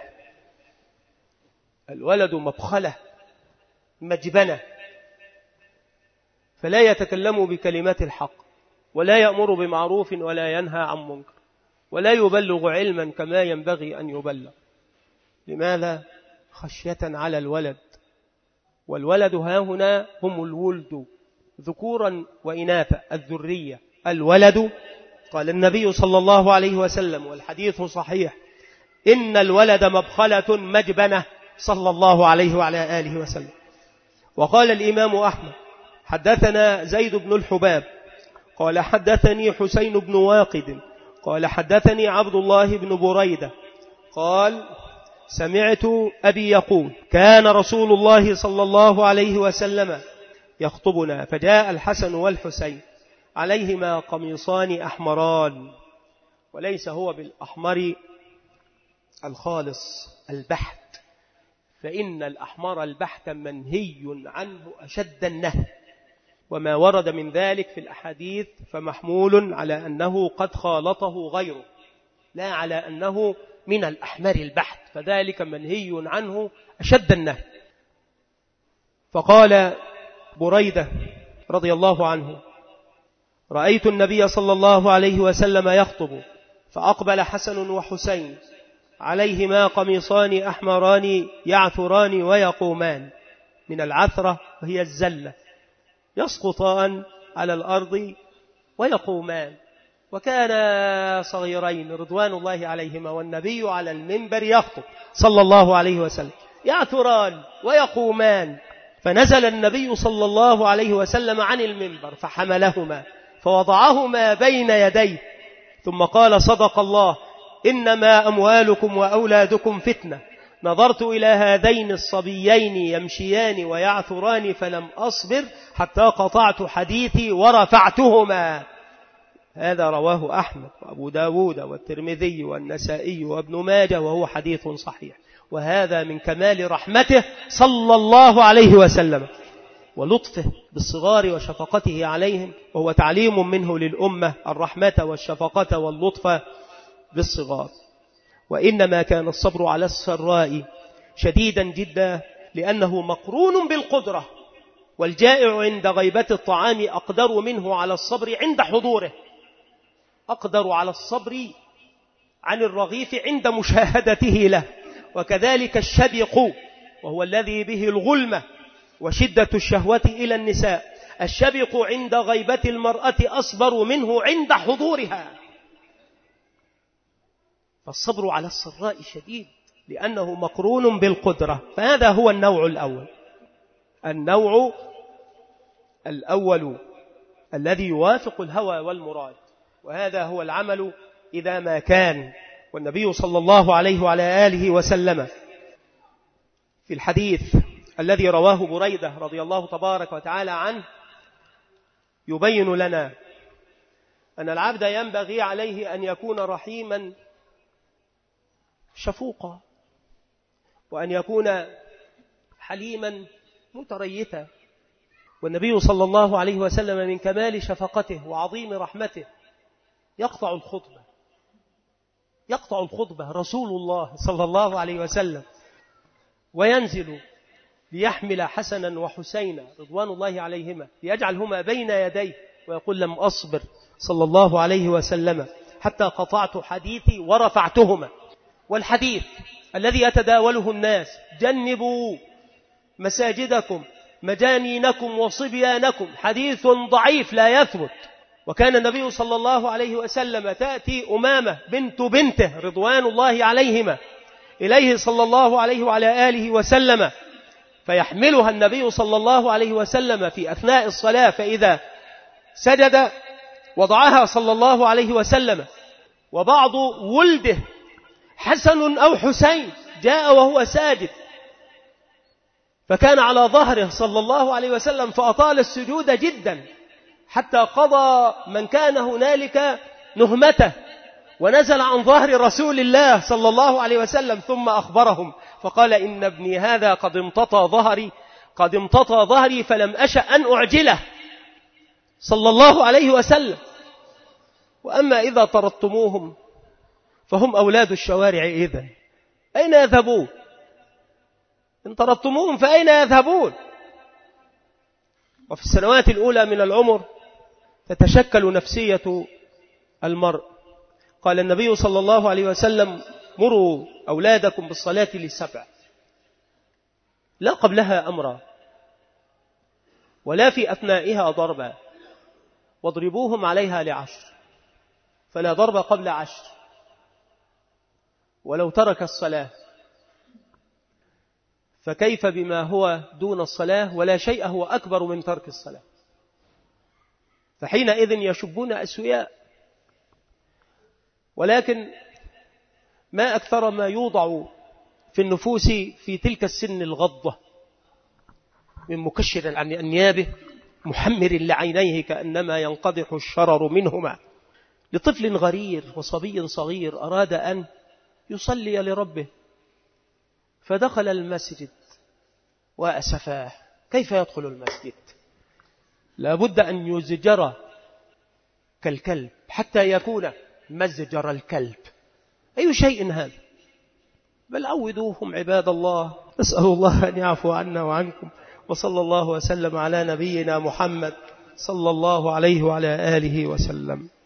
الولد مبخلة مجبنة، فلا يتكلم بكلمات الحق، ولا يأمر بمعروف ولا ينهى عن منكر، ولا يبلغ علما كما ينبغي أن يبلغ. لماذا؟ خشية على الولد. والولد ها هنا هم الولد ذكورا وإناثا، الذرية. الولد، قال النبي صلى الله عليه وسلم والحديث صحيح: إن الولد مبخلة مجبنة، صلى الله عليه وعلى آله وسلم. وقال الإمام أحمد: حدثنا زيد بن الحباب قال حدثني حسين بن واقد قال حدثني عبد الله بن بريدة قال: سمعت أبي يقول: كان رسول الله صلى الله عليه وسلم يخطبنا، فجاء الحسن والحسين عليهما قميصان أحمران، وليس هو بالأحمر الخالص البحت، فإن الأحمر البحت منهي عنه أشد النهي، وما ورد من ذلك في الأحاديث فمحمول على أنه قد خالطه غيره، لا على أنه من الأحمر البحت، فذلك منهي عنه أشد النهي. فقال بريدة رضي الله عنه: رأيت النبي صلى الله عليه وسلم يخطب، فأقبل حسن وحسين عليهما قميصان أحمران يعثران ويقومان، من العثرة وهي الزلة، يسقطان على الأرض ويقومان، وكان صغيرين رضوان الله عليهما، والنبي على المنبر يخطب صلى الله عليه وسلم، يعثران ويقومان. فنزل النبي صلى الله عليه وسلم عن المنبر فحملهما فوضعهما بين يديه، ثم قال: صدق الله، إنما أموالكم وأولادكم فتنة. نظرت إلى هذين الصبيين يمشيان ويعثران فلم أصبر حتى قطعت حديثي ورفعتهما. هذا رواه أحمد وأبو داود والترمذي والنسائي وابن ماجه، وهو حديث صحيح. وهذا من كمال رحمته صلى الله عليه وسلم. ولطفه بالصغار وشفقته عليهم، وهو تعليم منه للأمة الرحمة والشفقة واللطف بالصغار. وإنما كان الصبر على السراء شديدا جدا لأنه مقرون بالقدرة، والجائع عند غيبة الطعام أقدر منه على الصبر عند حضوره، أقدر على الصبر عن الرغيف عند مشاهدته له. وكذلك الشبق، وهو الذي به الغلمة وشدة الشهوة إلى النساء، الشبق عند غيبة المرأة أصبر منه عند حضورها. فالصبر على السراء شديد لأنه مقرون بالقدرة. فهذا هو النوع الأول. النوع الأول الذي يوافق الهوى والمراد، وهذا هو العمل إذا ما كان. والنبي صلى الله عليه وعلى آله وسلم في الحديث الذي رواه بريدة رضي الله تبارك وتعالى عنه يبين لنا أن العبد ينبغي عليه أن يكون رحيما شفوقا، وأن يكون حليما متريثا. والنبي صلى الله عليه وسلم من كمال شفقته وعظيم رحمته يقطع الخطبة رسول الله صلى الله عليه وسلم، وينزل ليحمل حسنا وحسينا رضوان الله عليهما ليجعلهما بين يديه، ويقول لم أصبر صلى الله عليه وسلم حتى قطعت حديثي ورفعتهما. والحديث الذي يتداوله الناس: جنبوا مساجدكم مجانينكم وصبيانكم، حديث ضعيف لا يثبت. وكان النبي صلى الله عليه وسلم تأتي أمامة بنته رضوان الله عليهما إليه صلى الله عليه وعلى آله وسلم، فيحملها النبي صلى الله عليه وسلم في أثناء الصلاة، فإذا سجد وضعها صلى الله عليه وسلم. وبعض ولده حسن أو حسين جاء وهو ساجد، فكان على ظهره صلى الله عليه وسلم فأطال السجود جدا حتى قضى من كان هنالك نهمته، ونزل عن ظهر رسول الله صلى الله عليه وسلم ثم أخبرهم فقال: إن ابني هذا قد امتطى ظهري فلم أشأ أن أعجله صلى الله عليه وسلم. وأما إذا طردتموهم فهم أولاد الشوارع، إذن أين يذهبون؟ إن طردتموهم فأين يذهبون؟ وفي السنوات الأولى من العمر تتشكل نفسية المرء. قال النبي صلى الله عليه وسلم: مروا أولادكم بالصلاة ل7، لا قبلها أمرا ولا في أثنائها ضربا، واضربوهم عليها ل10، فلا ضرب قبل 10. ولو ترك الصلاة فكيف بما هو دون الصلاة؟ ولا شيء هو أكبر من ترك الصلاة. فحينئذ يشبون أسوياء. ولكن ما أكثر ما يوضع في النفوس في تلك السن الغضة من مكشر عن أنيابه محمر لعينيه كأنما ينقضح الشرر منهما، لطفل غرير وصبي صغير أراد أن يصلي لربه فدخل المسجد وأسفاه. كيف يدخل المسجد؟ لابد أن يزجر كالكلب حتى يكون مزجر الكلب. أي شيء هذا؟ بل عودوهم عباد الله. نسأل الله أن يعفو عنا وعنكم، وصلى الله وسلم على نبينا محمد صلى الله عليه وعلى آله وسلم.